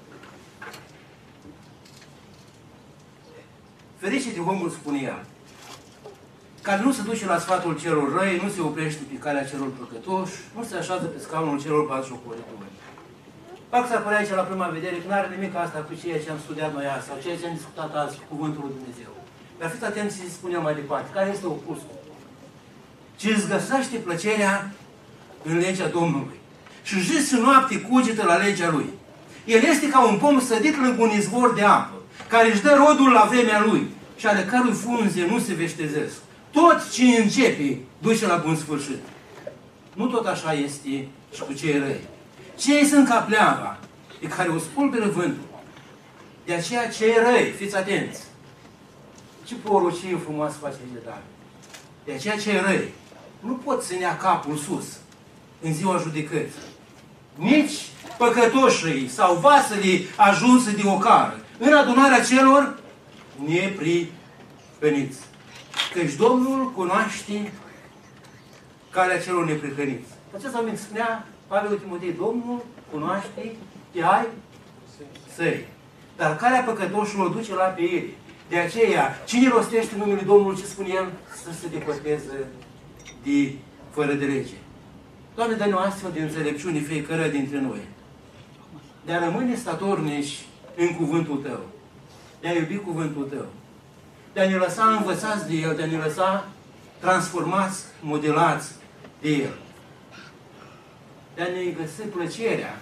Ferice de omul, spune el, care nu se duce la sfatul celor răi, nu se oprește pe calea celor păcătoși, nu se așează pe scaunul celor batjocoritori. Fac să apărea aici la prima vedere că nu are nimic asta cu ceea ce am studiat noi azi, sau ceea ce am discutat azi cu Cuvântul lui Dumnezeu. Dar fiți atenți să spunem mai departe. Care este opusul? Ce îți găsește plăcerea în legea Domnului. Și zi și noapte cugetă la legea Lui. El este ca un pom sădit lângă un izvor de apă, care își dă rodul la vremea Lui și ale cărui frunze nu se veștezesc. Tot ce începe duce la bun sfârșit. Nu tot așa este și cu cei răi. Cei sunt ca pleava, pe care o spulberă vântul. De aceea cei răi, fiți atenți, ce porucie frumoasă face David. De aceea cei răi nu pot să nea capul sus în ziua judecății. Nici păcătoșii sau vasele ajunse de ocară în adunarea celor neprihăniți. Căci Domnul cunoaște calea celor neprihăniți. Acesta mi spunea Pavel lui Timotei, Domnul cunoaște pe ai săi. Dar calea păcătoșilor duce la peire. De aceea, cine rostește numele Domnului, ce spune El? Să se depărteze de fără de lege. Doamne, dă-ne o astfel de înțelepciune fiecare dintre noi. De a rămâne statornici în cuvântul Tău. De a iubi cuvântul Tău. De a ne lăsa învățați de El, de a ne lăsa transformați, modelați de El. De a ne găsi plăcerea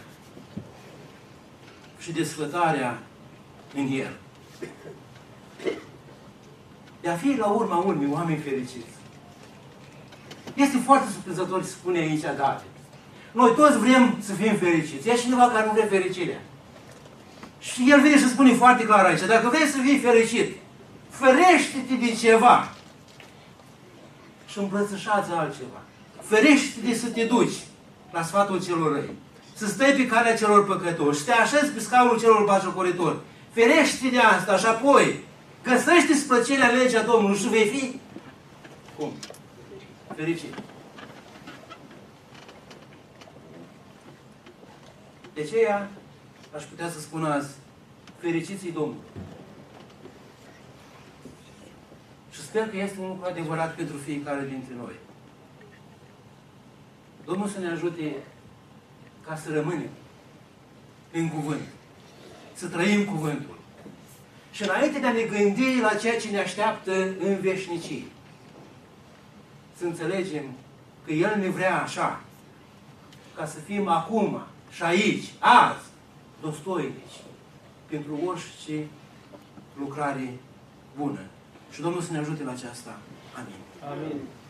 și desfătarea în El. De a fi la urma urmei oameni fericiți. Este foarte surprinzător ce spune aici David. Noi toți vrem să fim fericiți. E cineva care nu vrea fericirea. Și el vine și spune foarte clar aici, dacă vrei să fii fericit, ferește-te de ceva și îmbrățișează altceva. Ferește-te de să te duci la sfatul celor răi, să stai pe calea celor păcătoși, să te așezi pe scaunul celor batjocoritori. Ferește-te de asta și apoi găsește-ți plăcerea în legea Domnului și vei fi cum? Fericit. De aceea aș putea să spun azi, fericiți-i Domnul. Și sper că este un lucru adevărat pentru fiecare dintre noi. Domnul să ne ajute ca să rămânem în cuvânt, să trăim cuvântul. Și înainte de a ne gândi la ceea ce ne așteaptă în veșnicie, să înțelegem că El ne vrea așa, ca să fim acum și aici, azi, dostoinici pentru orice lucrare bună. Și Domnul să ne ajute la aceasta. Amin. Amin.